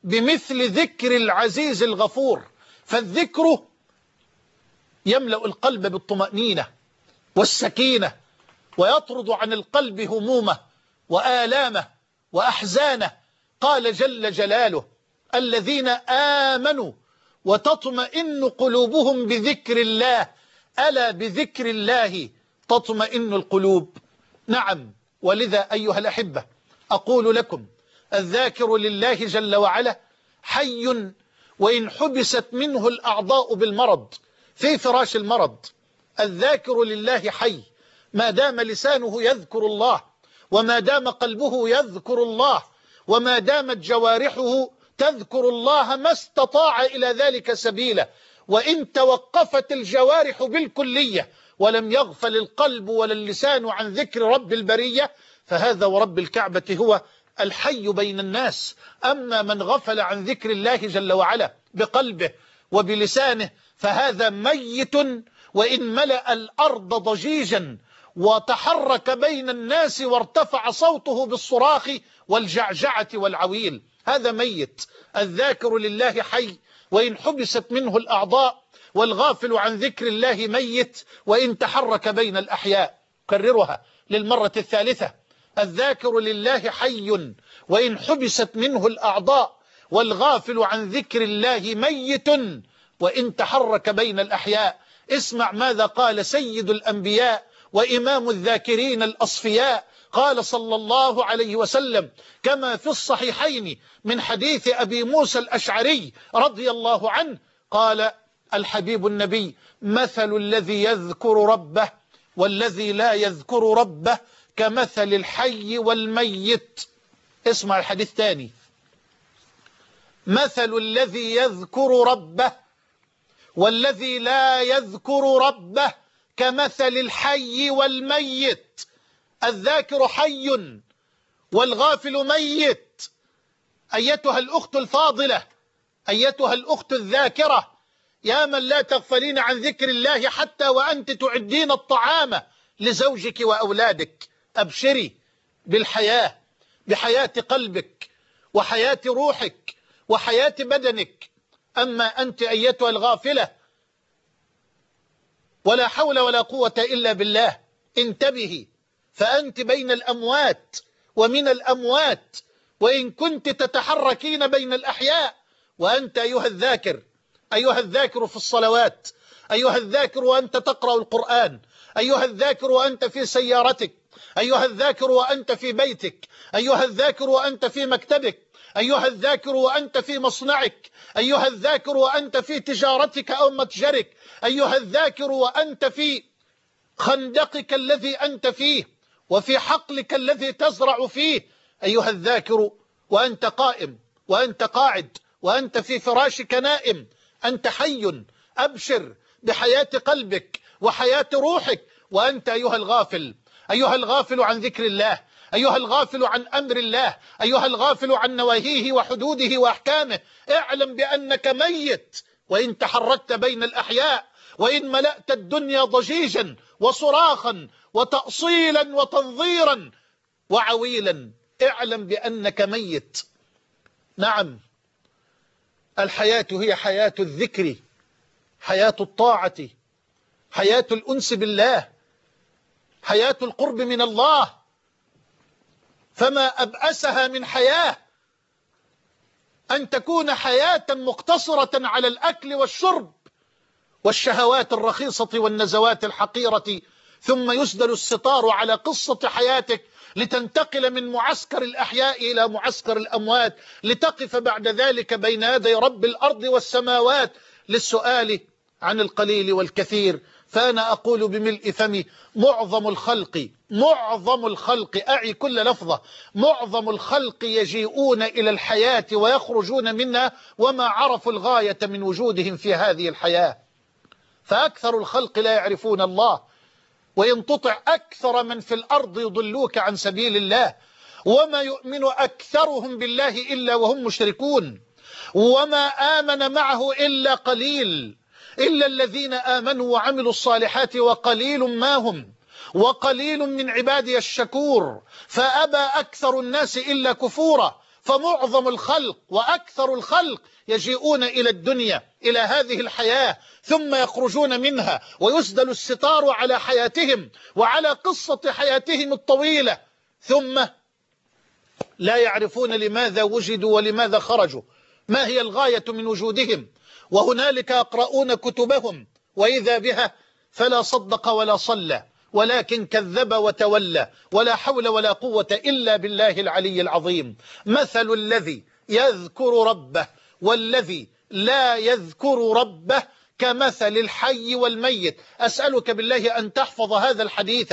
بمثل ذكر العزيز الغفور. فالذكر يملأ القلب بالطمأنينة والسكينة، ويطرد عن القلب همومه وآلامه وأحزانه. قال جل جلاله: الذين آمنوا وتطمئن قلوبهم بذكر الله، ألا بذكر الله تطمئن القلوب. نعم، ولذا أيها الأحبة أقول لكم: الذاكر لله جل وعلا حي، وإن حبست منه الأعضاء بالمرض في فراش المرض. الذاكر لله حي ما دام لسانه يذكر الله، وما دام قلبه يذكر الله، وما دامت جوارحه تذكر الله ما استطاع إلى ذلك سبيلا. وإن توقفت الجوارح بالكلية ولم يغفل القلب ولا اللسان عن ذكر رب البرية، فهذا ورب الكعبة هو الحي بين الناس. أما من غفل عن ذكر الله جل وعلا بقلبه وبلسانه فهذا ميت، وإن ملأ الأرض ضجيجا وتحرك بين الناس وارتفع صوته بالصراخ والجعجعة والعويل، هذا ميت. الذاكر لله حي وإن حبست منه الأعضاء، والغافل عن ذكر الله ميت وإن تحرك بين الأحياء. كررها للمرة الثالثة: الذاكر لله حي وإن حبست منه الأعضاء، والغافل عن ذكر الله ميت وإن تحرك بين الأحياء. اسمع ماذا قال سيد الأنبياء وإمام الذاكرين الأصفياء. قال صلى الله عليه وسلم كما في الصحيحين من حديث أبي موسى الأشعري رضي الله عنه، قال الحبيب النبي: مثل الذي يذكر ربه والذي لا يذكر ربه كمثل الحي والميت. اسمع الحديث تاني: مثل الذي يذكر ربه والذي لا يذكر ربه كمثل الحي والميت. الذاكر حي والغافل ميت. أيتها الأخت الفاضلة، أيتها الأخت الذاكرة، يا من لا تغفلين عن ذكر الله حتى وأنت تعدين الطعام لزوجك وأولادك، أبشري بالحياة، بحياة قلبك وحياة روحك وحياة بدنك. أما أنت أيتها الغافلة، ولا حول ولا قوة إلا بالله، انتبهي، فأنت بين الأموات ومن الأموات، وإن كنت تتحركين بين الأحياء. وأنت أيها الذاكر، أيها الذاكر في الصلوات، أيها الذاكر وأنت تقرأ القرآن، أيها الذاكر وأنت في سيارتك، أيها الذاكر وأنت في بيتك، أيها الذاكر وأنت في مكتبك، أيها الذاكر وأنت في مصنعك، أيها الذاكر وأنت في تجارتك أو متجرك، أيها الذاكر وأنت في خندقك الذي أنت فيه وفي حقلك الذي تزرع فيه، أيها الذاكر وأنت قائم وأنت قاعد وأنت في فراشك نائم، أنت حي، أبشر بحياة قلبك وحياة روحك. وأنت أيها الغافل، أيها الغافل عن ذكر الله، أيها الغافل عن أمر الله، أيها الغافل عن نواهيه وحدوده وأحكامه، اعلم بأنك ميت وإن تحركت بين الأحياء، وإن ملأت الدنيا ضجيجا وصراخا وتأصيلا وتنظيرا وعويلا، اعلم بأنك ميت. نعم، الحياة هي حياة الذكر، حياة الطاعة، حياة الأنس بالله، حياة القرب من الله. فما أبأسها من حياة أن تكون حياة مقتصرة على الأكل والشرب والشهوات الرخيصة والنزوات الحقيرة، ثم يسدل الستار على قصة حياتك لتنتقل من معسكر الأحياء إلى معسكر الأموات، لتقف بعد ذلك بين يدي رب الأرض والسماوات للسؤال عن القليل والكثير. فأنا أقول بملء فمي: معظم الخلق أعي كل لفظة، معظم الخلق يجيئون إلى الحياة ويخرجون منها وما عرفوا الغاية من وجودهم في هذه الحياة. فأكثر الخلق لا يعرفون الله، وإن تطع أكثر من في الأرض يضلوك عن سبيل الله، وما يؤمن أكثرهم بالله إلا وهم مشركون، وما آمن معه إلا قليل، إلا الذين آمنوا وعملوا الصالحات وقليل ما هم، وقليل من عبادي الشكور. فأبى أكثر الناس إلا كفورا. فمعظم الخلق وأكثر الخلق يجيئون إلى الدنيا، إلى هذه الحياة، ثم يخرجون منها ويسدل الستار على حياتهم وعلى قصة حياتهم الطويلة، ثم لا يعرفون لماذا وجدوا ولماذا خرجوا، ما هي الغاية من وجودهم، وهنالك يقرؤون كتبهم وإذا بها فلا صدق ولا صلى ولكن كذب وتولى، ولا حول ولا قوة إلا بالله العلي العظيم. مثل الذي يذكر ربه والذي لا يذكر ربه كمثل الحي والميت. أسألك بالله أن تحفظ هذا الحديث،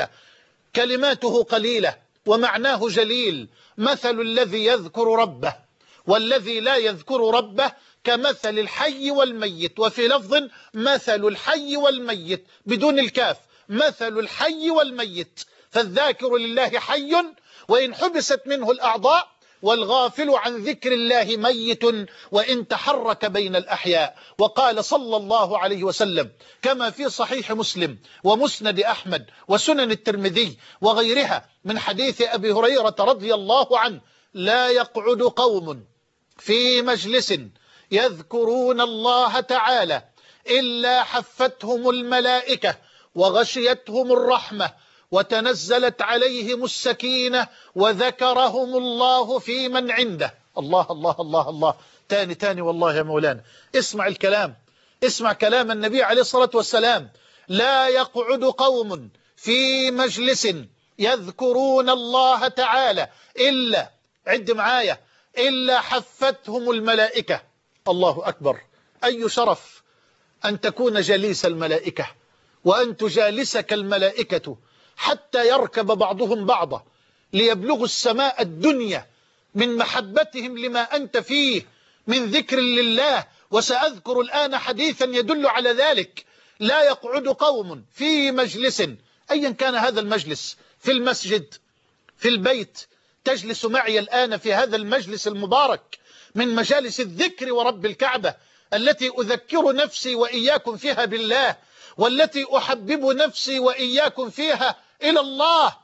كلماته قليلة ومعناه جليل. مثل الذي يذكر ربه والذي لا يذكر ربه كمثل الحي والميت، وفي لفظ مثل الحي والميت بدون الكاف، مثل الحي والميت. فالذاكر لله حي وإن حبست منه الأعضاء، والغافل عن ذكر الله ميت وإن تحرك بين الأحياء. وقال صلى الله عليه وسلم كما في صحيح مسلم ومسند أحمد وسنن الترمذي وغيرها من حديث أبي هريرة رضي الله عنه: لا يقعد قوم في مجلس يذكرون الله تعالى إلا حفتهم الملائكة وغشيتهم الرحمة وتنزلت عليهم السكينة وذكرهم الله في من عنده. الله الله الله الله. تاني والله يا مولانا، اسمع الكلام، اسمع كلام النبي عليه الصلاة والسلام: لا يقعد قوم في مجلس يذكرون الله تعالى إلا، عد معايا، إلا حفتهم الملائكة. الله أكبر. أي شرف أن تكون جليس الملائكة وأن تجالسك الملائكة حتى يركب بعضهم بعضا ليبلغوا السماء الدنيا من محبتهم لما أنت فيه من ذكر لله. وسأذكر الآن حديثا يدل على ذلك. لا يقعد قوم في مجلس، أيا كان هذا المجلس، في المسجد، في البيت، تجلس معي الآن في هذا المجلس المبارك من مجالس الذكر ورب الكعبة التي أذكر نفسي وإياكم فيها بالله، والتي أحبب نفسي وإياكم فيها إلى الله،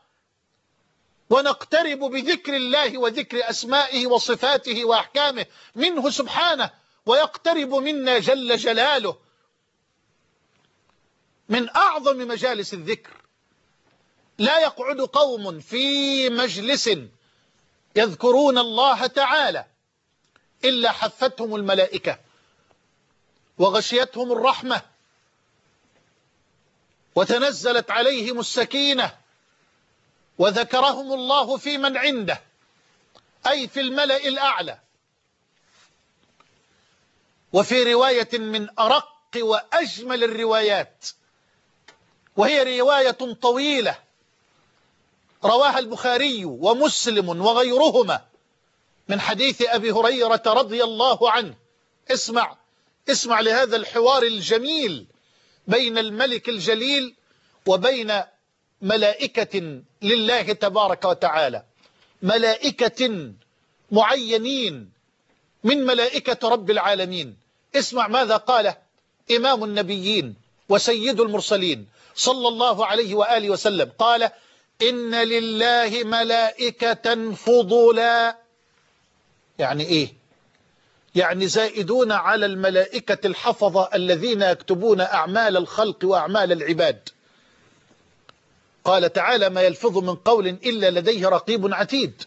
ونقترب بذكر الله وذكر أسمائه وصفاته وأحكامه منه سبحانه، ويقترب منا جل جلاله. من أعظم مجالس الذكر. لا يقعد قوم في مجلس يذكرون الله تعالى إلا حفتهم الملائكة وغشيتهم الرحمة وتنزلت عليهم السكينة وذكرهم الله في من عنده، أي في الملأ الأعلى. وفي رواية من أرق وأجمل الروايات، وهي رواية طويلة رواها البخاري ومسلم وغيرهما من حديث أبي هريرة رضي الله عنه. اسمع لهذا الحوار الجميل بين الملك الجليل وبين ملائكة لله تبارك وتعالى، ملائكة معينين من ملائكة رب العالمين. اسمع ماذا قال إمام النبيين وسيد المرسلين صلى الله عليه وآله وسلم. قال: إن لله ملائكة فضلا. يعني إيه؟ يعني زائدون على الملائكة الحفظة الذين يكتبون أعمال الخلق وأعمال العباد. قال تعالى: ما يلفظ من قول إلا لديه رقيب عتيد.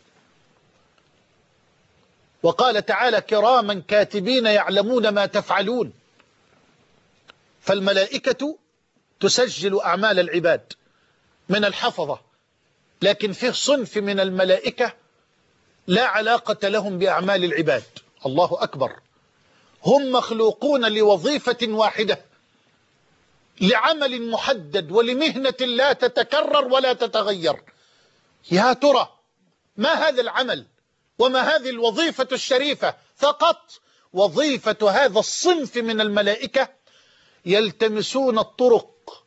وقال تعالى: كراما كاتبين يعلمون ما تفعلون. فالملائكة تسجل أعمال العباد من الحفظة، لكن فيه صنف من الملائكة لا علاقة لهم بأعمال العباد. الله أكبر. هم مخلوقون لوظيفة واحدة، لعمل محدد ولمهنة لا تتكرر ولا تتغير. يا ترى ما هذا العمل وما هذه الوظيفة الشريفة؟ فقط وظيفة هذا الصنف من الملائكة يلتمسون الطرق،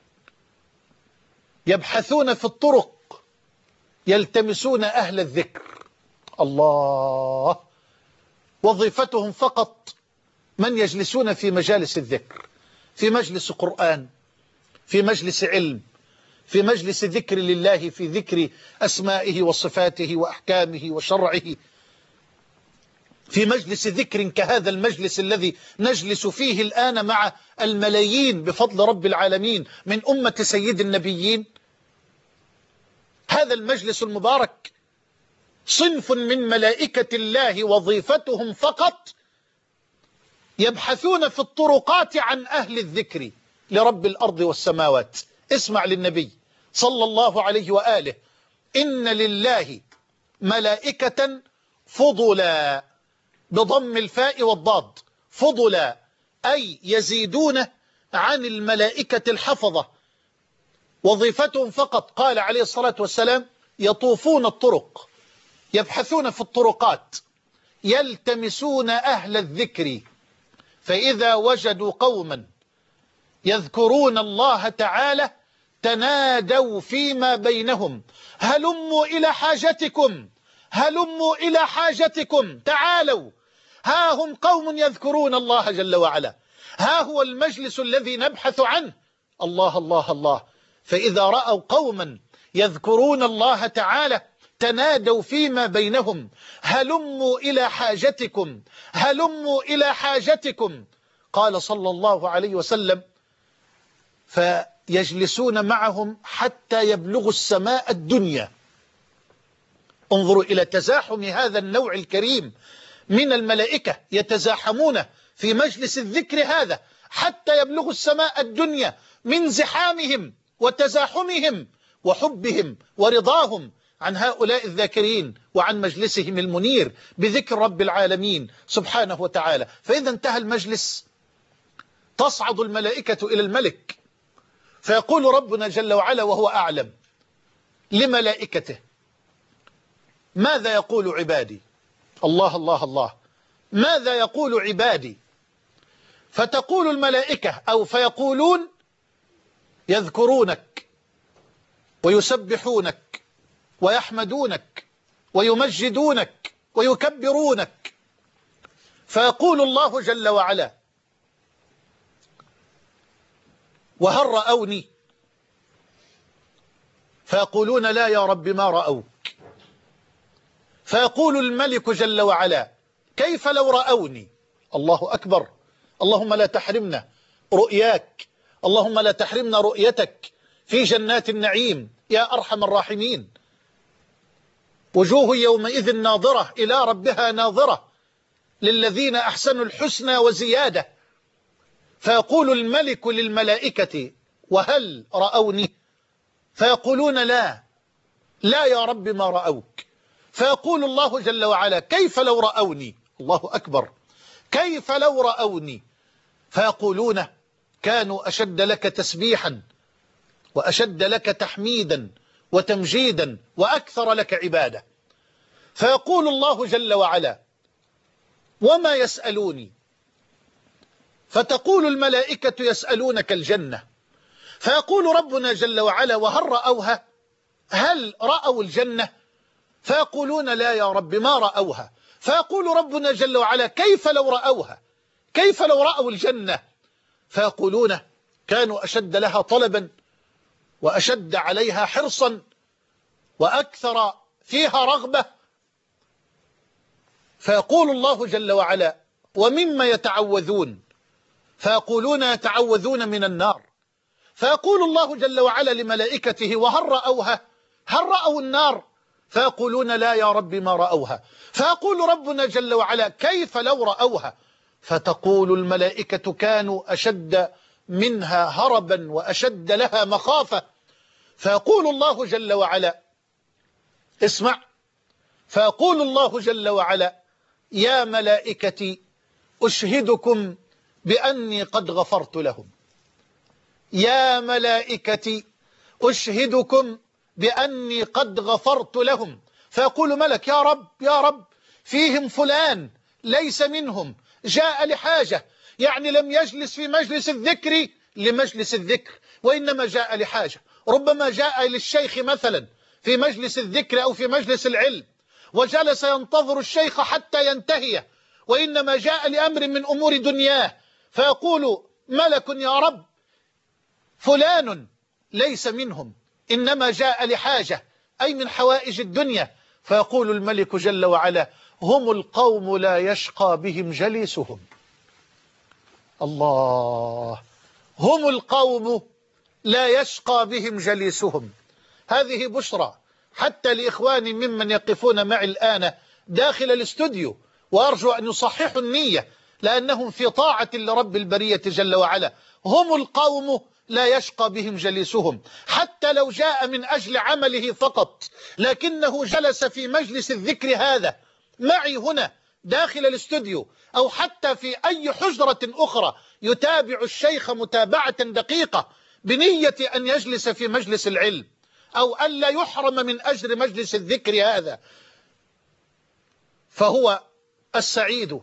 يبحثون في الطرق، يلتمسون أهل الذكر. الله. وظيفتهم فقط من يجلسون في مجالس الذكر، في مجلس قرآن، في مجلس علم، في مجلس ذكر لله، في ذكر أسمائه وصفاته وأحكامه وشرعه. في مجلس ذكر كهذا المجلس الذي نجلس فيه الآن مع الملايين بفضل رب العالمين من أمة سيد النبيين؟ هذا المجلس المبارك صنف من ملائكة الله وظيفتهم فقط يبحثون في الطرقات عن أهل الذكر لرب الأرض والسماوات. اسمع للنبي صلى الله عليه وآله: إن لله ملائكة فضلا، بضم الفاء والضاد، فضلا أي يزيدون عن الملائكة الحفظة، وظيفتهم فقط قال عليه الصلاة والسلام يطوفون الطرق، يبحثون في الطرقات، يلتمسون أهل الذكر، فإذا وجدوا قوما يذكرون الله تعالى تنادوا فيما بينهم: هلموا إلى حاجتكم، هلموا إلى حاجتكم، تعالوا، ها هم قوم يذكرون الله جل وعلا، ها هو المجلس الذي نبحث عنه. الله الله الله. فإذا رأوا قوما يذكرون الله تعالى تنادوا فيما بينهم: هلموا إلى حاجتكم، هلموا إلى حاجتكم. قال صلى الله عليه وسلم: فيجلسون معهم حتى يبلغوا السماء الدنيا. انظروا إلى تزاحم هذا النوع الكريم من الملائكة، يتزاحمون في مجلس الذكر هذا حتى يبلغوا السماء الدنيا من زحامهم وتزاحمهم وحبهم ورضاهم عن هؤلاء الذاكرين وعن مجلسهم المنير بذكر رب العالمين سبحانه وتعالى. فإذا انتهى المجلس تصعد الملائكة إلى الملك، فيقول ربنا جل وعلا وهو أعلم لملائكته: ماذا يقول عبادي؟ الله الله الله. ماذا يقول عبادي؟ فتقول الملائكة أو فيقولون: يذكرونك ويسبحونك ويحمدونك ويمجدونك ويكبرونك. فيقول الله جل وعلا: وهل رأوني؟ فيقولون: لا يا رب ما رأوك. فيقول الملك جل وعلا: كيف لو رأوني؟ الله أكبر. اللهم لا تحرمنا رؤياك، اللهم لا تحرمنا رؤيتك في جنات النعيم يا أرحم الراحمين. وجوه يومئذ ناظرة إلى ربها ناظرة، للذين أحسنوا الحسنى وزيادة. فيقول الملك للملائكة: وهل رأوني؟ فيقولون: لا يا رب ما رأوك. فيقول الله جل وعلا: كيف لو رأوني؟ الله أكبر. كيف لو رأوني؟ فيقولون: كانوا أشد لك تسبيحا وأشد لك تحميدا وتمجيدا وأكثر لك عبادة. فيقول الله جل وعلا: وما يسألوني؟ فتقول الملائكة: يسألونك الجنة. فيقول ربنا جل وعلا: وهل رأوها؟ هل رأوا الجنة؟ فيقولون: لا يا رب ما رأوها. فيقول ربنا جل وعلا: كيف لو رأوها؟ كيف لو رأوا الجنة؟ فيقولون: كانوا أشد لها طلبا وأشد عليها حرصا وأكثر فيها رغبة. فيقول الله جل وعلا: ومما يتعوذون؟ فيقولون: يتعوذون من النار. فيقول الله جل وعلا لملائكته: وهل رأوها؟ هل رأوا النار؟ فيقولون: لا يا رب ما رأوها. فيقول ربنا جل وعلا: كيف لو رأوها؟ فتقول الملائكة: كانوا أشد منها هربا وأشد لها مخافة. فيقول الله جل وعلا: اسمع، فيقول الله جل وعلا: يا ملائكتي أشهدكم بأني قد غفرت لهم. يا ملائكتي أشهدكم بأني قد غفرت لهم. فيقول ملك: يا رب يا رب، فيهم فلان ليس منهم، جاء لحاجة، يعني لم يجلس في مجلس الذكر لمجلس الذكر، وإنما جاء لحاجة. ربما جاء للشيخ مثلا في مجلس الذكر أو في مجلس العلم وجلس ينتظر الشيخ حتى ينتهي، وإنما جاء لأمر من أمور دنياه. فيقول ملك: يا رب فلان ليس منهم، إنما جاء لحاجة، أي من حوائج الدنيا. فيقول الملك جل وعلا: هم القوم لا يشقى بهم جليسهم. الله، هم القوم لا يشقى بهم جليسهم. هذه بشرى حتى لإخواني ممن يقفون معي الآن داخل الاستوديو، وأرجو أن يصححوا النية لأنهم في طاعة لرب البرية جل وعلا. هم القوم لا يشقى بهم جليسهم، حتى لو جاء من أجل عمله فقط لكنه جلس في مجلس الذكر هذا معي هنا داخل الاستوديو، أو حتى في أي حجرة أخرى يتابع الشيخ متابعة دقيقة بنية أن يجلس في مجلس العلم، أو ألا يحرم من أجر مجلس الذكر هذا، فهو السعيد.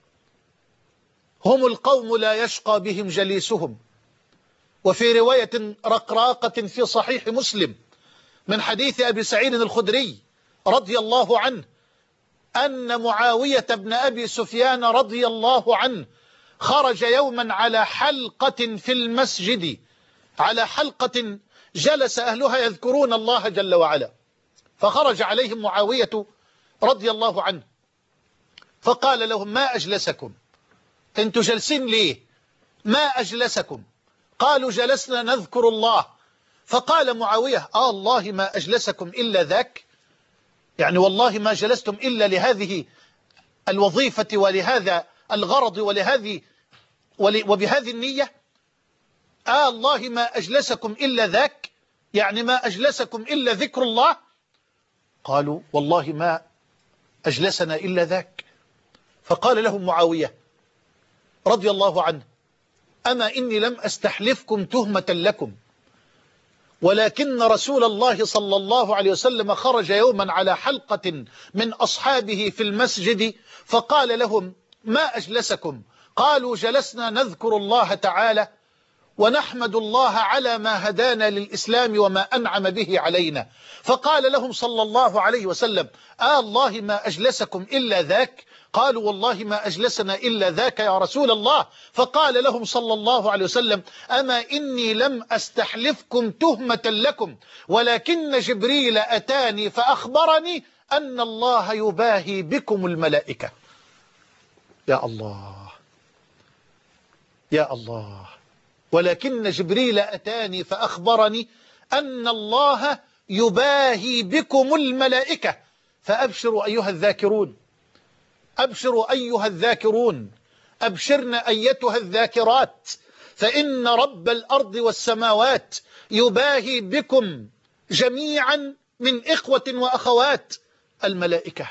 هم القوم لا يشقى بهم جليسهم. وفي رواية رقراقة في صحيح مسلم من حديث أبي سعيد الخدري رضي الله عنه أن معاوية بن أبي سفيان رضي الله عنه خرج يوما على حلقة في المسجد، على حلقة جلس أهلها يذكرون الله جل وعلا، فخرج عليهم معاوية رضي الله عنه فقال لهم: ما أجلسكم؟ أنتوا جلسين ليه؟ ما أجلسكم؟ قالوا: جلسنا نذكر الله. فقال معاوية: الله ما أجلسكم إلا ذاك؟ يعني والله ما جلستم إلا لهذه الوظيفة ولهذا الغرض وبهذه النية؟ الله ما أجلسكم إلا ذاك؟ يعني ما أجلسكم إلا ذكر الله؟ قالوا: والله ما أجلسنا إلا ذاك. فقال لهم معاوية رضي الله عنه: أما إني لم أستحلفكم تهمة لكم، ولكن رسول الله صلى الله عليه وسلم خرج يوما على حلقة من أصحابه في المسجد فقال لهم: ما أجلسكم؟ قالوا: جلسنا نذكر الله تعالى ونحمد الله على ما هدانا للإسلام وما أنعم به علينا. فقال لهم صلى الله عليه وسلم: الله ما أجلسكم إلا ذاك؟ قالوا: والله ما أجلسنا إلا ذاك يا رسول الله. فقال لهم صلى الله عليه وسلم: أما إني لم أستحلفكم تهمة لكم، ولكن جبريل أتاني فأخبرني أن الله يباهي بكم الملائكة. يا الله يا الله، ولكن جبريل أتاني فأخبرني أن الله يباهي بكم الملائكة. فأبشروا أيها الذاكرون، أبشروا أيها الذاكرون، أبشرن أيتها الذاكرات، فإن رب الأرض والسماوات يباهي بكم جميعا من إخوة وأخوات الملائكة.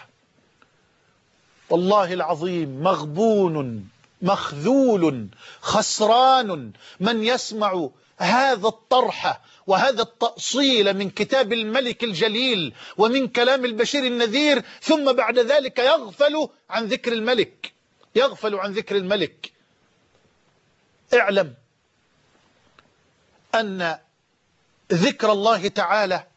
والله العظيم مغبون مخذول خسران من يسمع هذا الطرح وهذا التأصيل من كتاب الملك الجليل ومن كلام البشير النذير، ثم بعد ذلك يغفل عن ذكر الملك، يغفل عن ذكر الملك. اعلم أن ذكر الله تعالى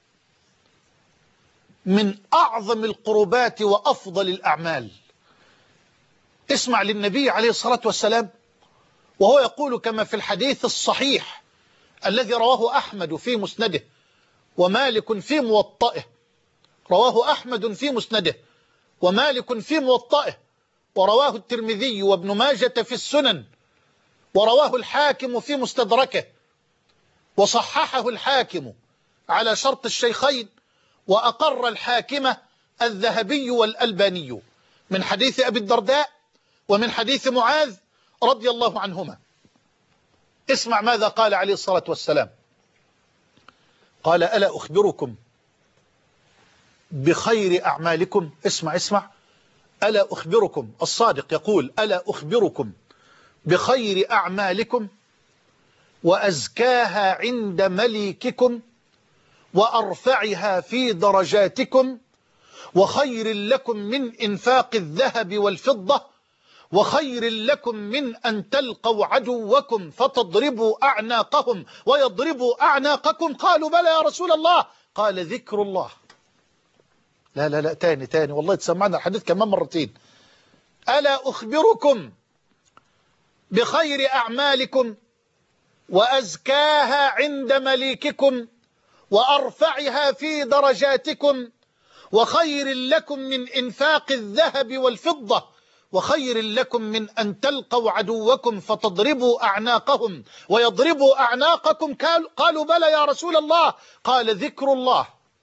من أعظم القربات وأفضل الأعمال. اسمع للنبي عليه الصلاة والسلام وهو يقول كما في الحديث الصحيح الذي رواه أحمد في مسنده ومالك في موطئه، رواه أحمد في مسنده ومالك في موطئه، ورواه الترمذي وابن ماجة في السنن، ورواه الحاكم في مستدركه، وصححه الحاكم على شرط الشيخين، وأقر الحاكم الذهبي والألباني، من حديث أبي الدرداء ومن حديث معاذ رضي الله عنهما. اسمع ماذا قال عليه الصلاة والسلام. قال: ألا أخبركم بخير أعمالكم؟ اسمع ألا أخبركم، الصادق يقول: ألا أخبركم بخير أعمالكم وأزكاها عند مليككم وأرفعها في درجاتكم وخير لكم من إنفاق الذهب والفضة وخير لكم من أن تلقوا عدوكم فتضربوا أعناقهم ويضربوا أعناقكم؟ قالوا: بلى يا رسول الله. قال: ذكر الله. لا تاني والله تسمعنا الحديث كمان مرتين. ألا أخبركم بخير أعمالكم وأزكاها عند مليككم وأرفعها في درجاتكم وخير لكم من إنفاق الذهب والفضة، وخير لكم من أن تلقوا عدوكم فتضربوا أعناقهم ويضربوا أعناقكم. قالوا بلى يا رسول الله. قال ذكر الله.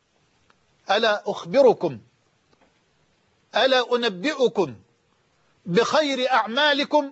ألا أخبركم، ألا أنبئكم بخير أعمالكم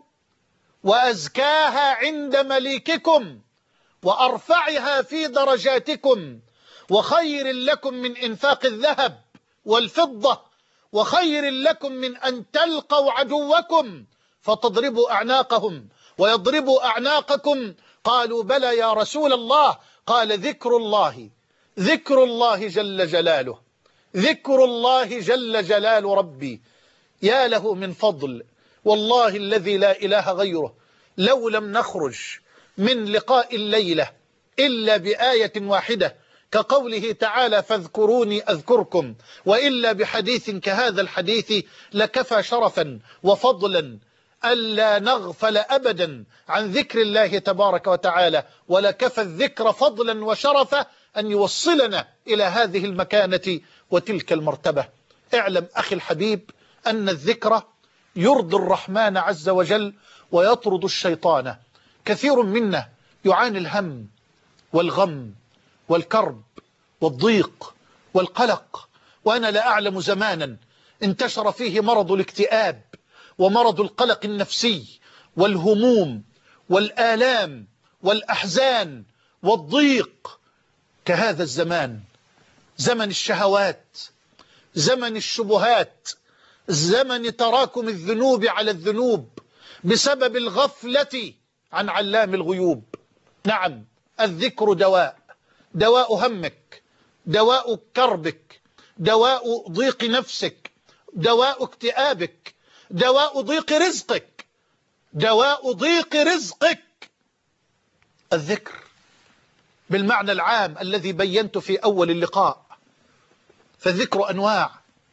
وأزكاها عند مليككم وأرفعها في درجاتكم، وخير لكم من إنفاق الذهب والفضة، وخير لكم من أن تلقوا عدوكم فتضربوا أعناقهم ويضربوا أعناقكم. قالوا بلى يا رسول الله. قال ذكر الله، ذكر الله جل جلاله، ذكر الله جل جلال ربي. يا له من فضل، والله الذي لا إله غيره. لو لم نخرج من لقاء الليلة إلا بآية واحدة كقوله تعالى فاذكروني أذكركم، وإلا بحديث كهذا الحديث لكفى شرفا وفضلا ألا نغفل أبدا عن ذكر الله تبارك وتعالى، ولكفى الذكر فضلا وشرفا أن يوصلنا إلى هذه المكانة وتلك المرتبة. اعلم أخي الحبيب أن الذكر يرضي الرحمن عز وجل ويطرد الشيطان. كثير منا يعاني الهم والغم والكرب والضيق والقلق، وأنا لا أعلم زمانا انتشر فيه مرض الاكتئاب ومرض القلق النفسي والهموم والآلام والأحزان والضيق كهذا الزمان، زمن الشهوات، زمن الشبهات، زمن تراكم الذنوب على الذنوب بسبب الغفلة عن علام الغيوب. نعم، الذكر دواء، دواء همك، دواء كربك، دواء ضيق نفسك، دواء اكتئابك، دواء ضيق رزقك، دواء ضيق رزقك. الذكر بالمعنى العام الذي بينت في أول اللقاء. فالذكر أنواع،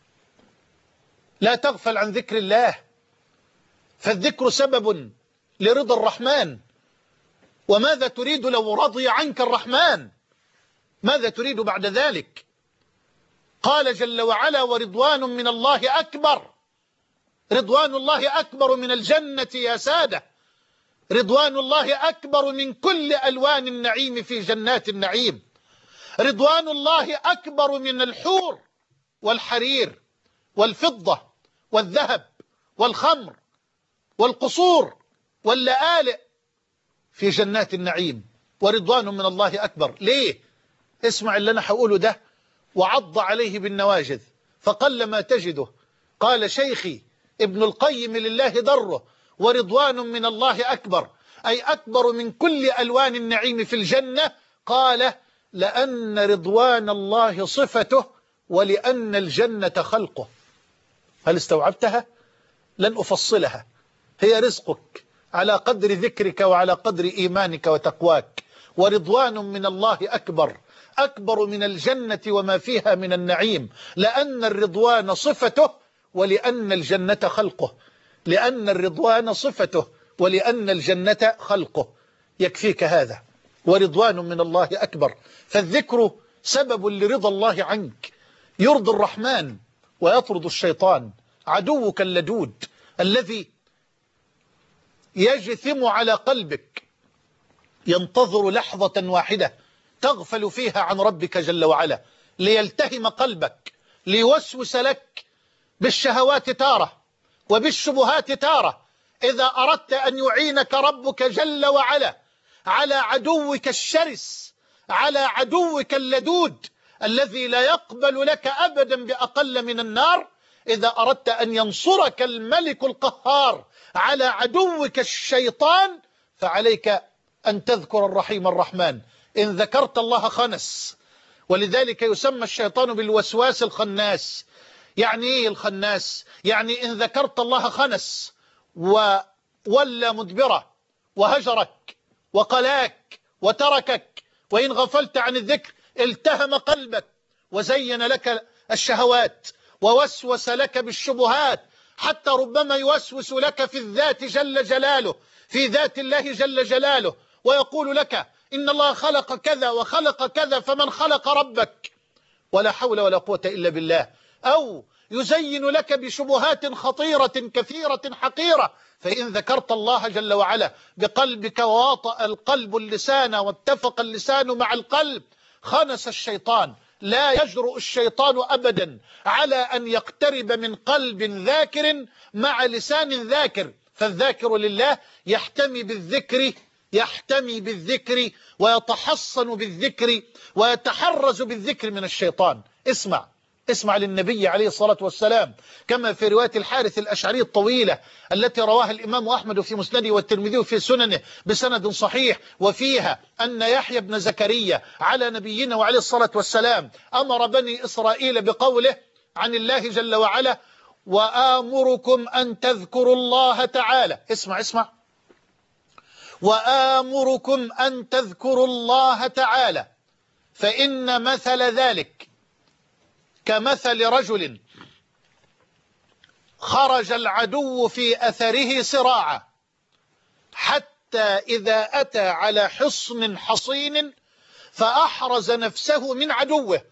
لا تغفل عن ذكر الله، فالذكر سبب لرضا الرحمن. وماذا تريد لو رضي عنك الرحمن؟ ماذا تريد بعد ذلك؟ قال جل وعلا ورضوان من الله أكبر. رضوان الله أكبر من الجنة يا سادة، رضوان الله أكبر من كل ألوان النعيم في جنات النعيم، رضوان الله أكبر من الحور والحرير والفضة والذهب والخمر والقصور واللآلئ في جنات النعيم. ورضوان من الله أكبر. ليه؟ اسمع اللي أنا هقوله ده وعض عليه بالنواجذ فقل ما تجده. قال شيخي ابن القيم لله دره ورضوان من الله أكبر، أي أكبر من كل ألوان النعيم في الجنة. قال لأن رضوان الله صفته ولأن الجنة خلقه. هل استوعبتها؟ لن أفصلها. هي رزقك على قدر ذكرك وعلى قدر إيمانك وتقواك. ورضوان من الله أكبر، أكبر من الجنة وما فيها من النعيم، لأن الرضوان صفته ولأن الجنة خلقه. لأن الرضوان صفته ولأن الجنة خلقه. يكفيك هذا. ورضوان من الله أكبر. فالذكر سبب لرضا الله عنك، يرضي الرحمن ويطرد الشيطان عدوك اللدود الذي يجثم على قلبك، ينتظر لحظة واحدة تغفل فيها عن ربك جل وعلا ليلتهم قلبك، ليوسوس لك بالشهوات تارة وبالشبهات تارة. إذا أردت أن يعينك ربك جل وعلا على عدوك الشرس، على عدوك اللدود الذي لا يقبل لك أبدا بأقل من النار، إذا أردت أن ينصرك الملك القهار على عدوك الشيطان، فعليك أن تذكر الرحيم الرحمن. إن ذكرت الله خنس، ولذلك يسمى الشيطان بالوسواس الخناس. يعني إيه الخناس؟ يعني إن ذكرت الله خنس وولى مدبرة وهجرك وقلاك وتركك. وإن غفلت عن الذكر التهم قلبك وزين لك الشهوات ووسوس لك بالشبهات، حتى ربما يوسوس لك في الذات جل جلاله، في ذات الله جل جلاله، ويقول لك إن الله خلق كذا وخلق كذا، فمن خلق ربك؟ ولا حول ولا قوة إلا بالله. أو يزين لك بشبهات خطيرة كثيرة حقيرة، فإن ذكرت الله جل وعلا بقلبك وواطأ القلب اللسان واتفق اللسان مع القلب خنس الشيطان. لا يجرؤ الشيطان أبدا على أن يقترب من قلب ذاكر مع لسان ذاكر، فالذاكر لله يحتمي بالذكر ويتحصن بالذكر ويتحرز بالذكر من الشيطان. اسمع للنبي عليه الصلاة والسلام كما في رواية الحارث الأشعري الطويلة التي رواها الإمام أحمد في مسنده والترمذي في سننه بسند صحيح، وفيها أن يحيى بن زكريا على نبينا وعليه الصلاة والسلام أمر بني إسرائيل بقوله عن الله جل وعلا: وآمركم أن تذكروا الله تعالى. اسمع وآمركم أن تذكروا الله تعالى فإن مثل ذلك كمثل رجل خرج العدو في أثره سراعا حتى إذا أتى على حصن حصين فأحرز نفسه من عدوه،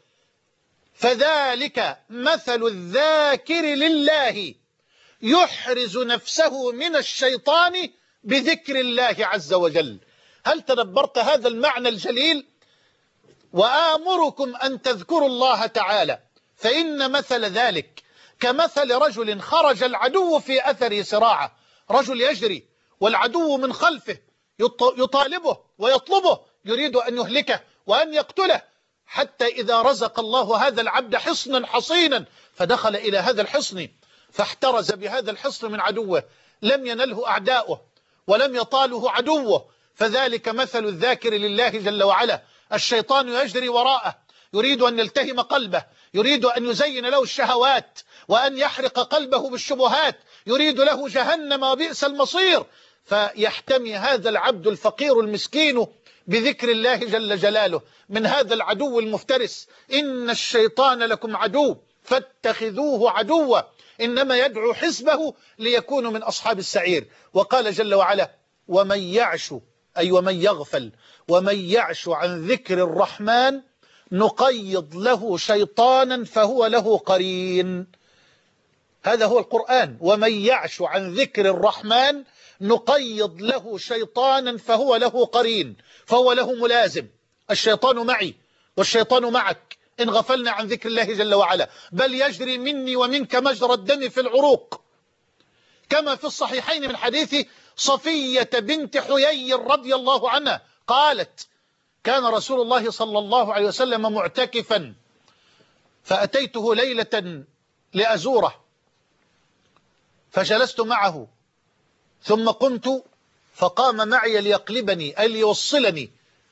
فذلك مثل الذاكر لله يحرز نفسه من الشيطان بذكر الله عز وجل. هل تدبرت هذا المعنى الجليل؟ وآمركم أن تذكروا الله تعالى فإن مثل ذلك كمثل رجل خرج العدو في أثره سراعا، رجل يجري والعدو من خلفه يطالبه ويطلبه، يريد أن يهلكه وأن يقتله، حتى إذا رزق الله هذا العبد حصنا حصينا فدخل إلى هذا الحصن فاحترز بهذا الحصن من عدوه، لم ينله أعداؤه ولم يطاله عدوه، فذلك مثل الذاكر لله جل وعلا. الشيطان يجري وراءه يريد أن يلتهم قلبه، يريد أن يزين له الشهوات وأن يحرق قلبه بالشبهات، يريد له جهنم وبئس المصير، فيحتمي هذا العبد الفقير المسكين بذكر الله جل جلاله من هذا العدو المفترس. إن الشيطان لكم عدو فاتخذوه عدوا إنما يدعو حزبه ليكونوا من أصحاب السعير. وقال جل وعلا: ومن يعش أي ومن يغفل ومن يعش عن ذكر الرحمن نقيض له شيطانا فهو له قرين. هذا هو القرآن: ومن يعش عن ذكر الرحمن نقيض له شيطانا فهو له قرين، فهو له ملازم. الشيطان معي والشيطان معك إن غفلنا عن ذكر الله جل وعلا، بل يجري مني ومنك مجرى الدم في العروق، كما في الصحيحين من حديث صفية بنت حيي رضي الله عنها قالت: كان رسول الله صلى الله عليه وسلم معتكفا فأتيته ليلة لأزوره فجلست معه ثم قمت فقام معي ليقلبني أي ليوصلني.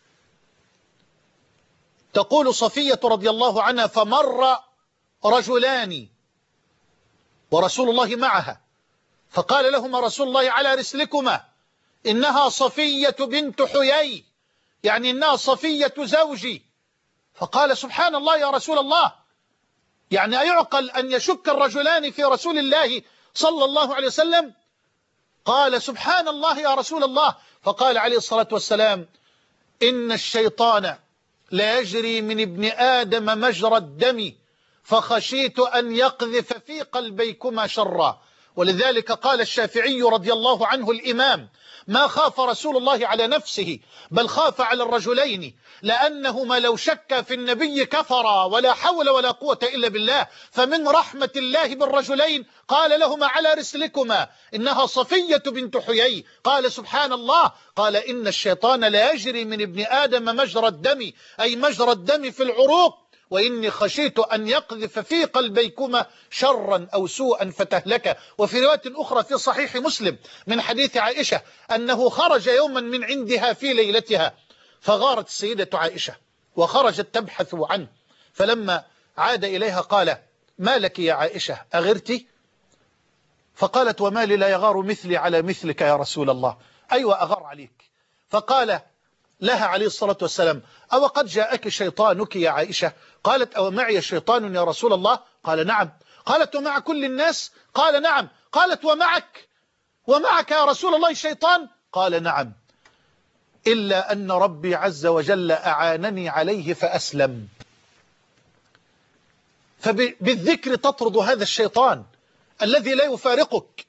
تقول صفية رضي الله عنها: فمر رجلان ورسول الله معها فقال لهما رسول الله: على رسلكما إنها صفية بنت حيي، يعني إنها صفية زوجي. فقال: سبحان الله يا رسول الله، يعني أيعقل أن يشك الرجلان في رسول الله صلى الله عليه وسلم؟ قال: سبحان الله يا رسول الله. فقال عليه الصلاة والسلام: إن الشيطان لا يجري من ابن آدم مجرى الدم فخشيت أن يقذف في قلبيكما شرا. ولذلك قال الشافعي رضي الله عنه الإمام: ما خاف رسول الله على نفسه بل خاف على الرجلين، لأنهما لو شك في النبي كفرا ولا حول ولا قوة إلا بالله، فمن رحمة الله بالرجلين قال لهما: على رسلكما إنها صفية بنت حيي. قال: سبحان الله. قال: إن الشيطان لا يجري من ابن آدم مجرى الدم أي مجرى الدم في العروق، وإني خشيت أن يقذف في قلبيكما شرا أو سوءا فتهلك. وفي رواية أخرى في صحيح مسلم من حديث عائشة أنه خرج يوما من عندها في ليلتها فغارت السيدة عائشة وخرجت تبحث عنه، فلما عاد إليها قال: ما لك يا عائشة أغرتي؟ فقالت: وما لي لا يغار مثلي على مثلك يا رسول الله. أيوة أغار عليك. فقال لها عليه الصلاة والسلام: أو قد جاءك شيطانك يا عائشة؟ قالت: أو معي شيطان يا رسول الله؟ قال: نعم. قالت: ومع كل الناس؟ قال: نعم. قالت: ومعك يا رسول الله شيطان؟ قال: نعم، إلا أن ربي عز وجل أعانني عليه فأسلم. فبالذكر تطرد هذا الشيطان الذي لا يفارقك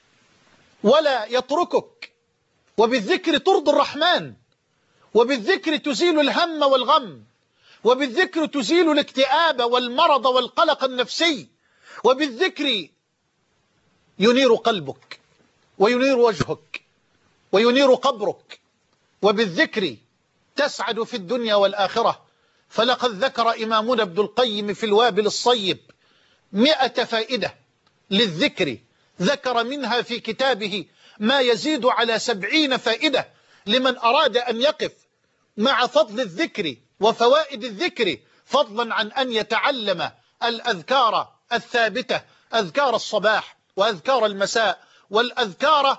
ولا يتركك، وبالذكر ترضي الرحمن، وبالذكر تزيل الهم والغم، وبالذكر تزيل الاكتئاب والمرض والقلق النفسي، وبالذكر ينير قلبك وينير وجهك وينير قبرك، وبالذكر تسعد في الدنيا والآخرة. فلقد ذكر إمامنا ابن القيم في الوابل الصيب 100 فائدة للذكر، ذكر منها في كتابه ما يزيد على 70 فائدة لمن أراد أن يقف مع فضل الذكر وفوائد الذكر، فضلا عن أن يتعلم الأذكار الثابتة، أذكار الصباح وأذكار المساء والأذكار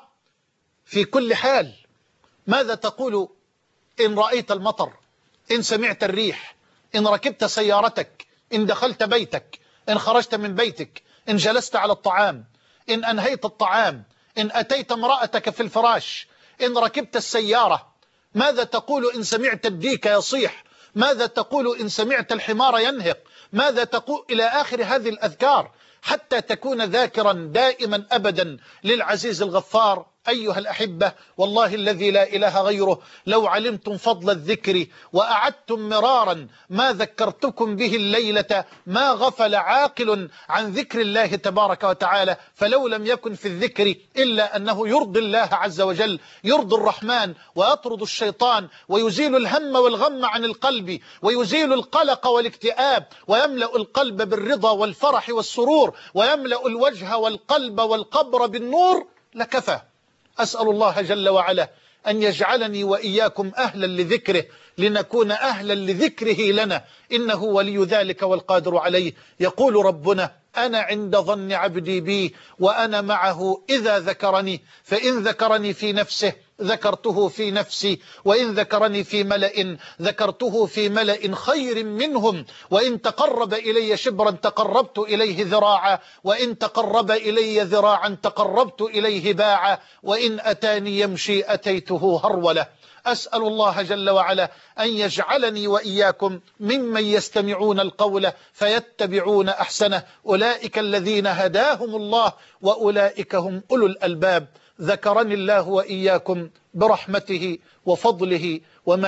في كل حال. ماذا تقول إن رأيت المطر، إن سمعت الريح، إن ركبت سيارتك، إن دخلت بيتك، إن خرجت من بيتك، إن جلست على الطعام، إن أنهيت الطعام، إن أتيت امرأتك في الفراش، إن ركبت السيارة؟ ماذا تقول إن سمعت الديك يصيح؟ ماذا تقول إن سمعت الحمار ينهق؟ ماذا تقول إلى آخر هذه الأذكار حتى تكون ذاكرا دائما أبدا للعزيز الغفار. أيها الأحبة، والله الذي لا إله غيره، لو علمتم فضل الذكر وأعدتم مرارا ما ذكرتكم به الليلة ما غفل عاقل عن ذكر الله تبارك وتعالى. فلو لم يكن في الذكر إلا أنه يرضي الله عز وجل، يرضي الرحمن ويطرد الشيطان ويزيل الهم والغم عن القلب ويزيل القلق والاكتئاب ويملأ القلب بالرضا والفرح والسرور ويملأ الوجه والقلب والقبر بالنور لكفى. أسأل الله جل وعلا أن يجعلني وإياكم أهلا لذكره لنكون أهلا لذكره لنا، إنه ولي ذلك والقادر عليه. يقول ربنا: أنا عند ظن عبدي بي وأنا معه إذا ذكرني، فإن ذكرني في نفسه ذكرته في نفسي، وإن ذكرني في ملأ ذكرته في ملأ خير منهم، وإن تقرب إلي شبرا تقربت إليه ذراعا، وإن تقرب إلي ذراعا تقربت إليه باعا، وإن أتاني يمشي أتيته هرولة. أسأل الله جل وعلا أن يجعلني وإياكم ممن يستمعون القول فيتبعون أحسنه، أولئك الذين هداهم الله وأولئك هم أولو الألباب. ذكرني الله وإياكم برحمته وفضله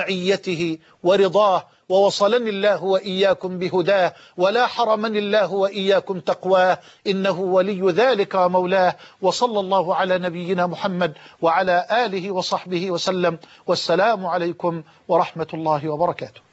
ومعيته ورضاه، ووصلني الله وإياكم بهداه، ولا حرمني الله وإياكم تقواه، إنه ولي ذلك ومولاه. وصلى الله على نبينا محمد وعلى آله وصحبه وسلم، والسلام عليكم ورحمة الله وبركاته.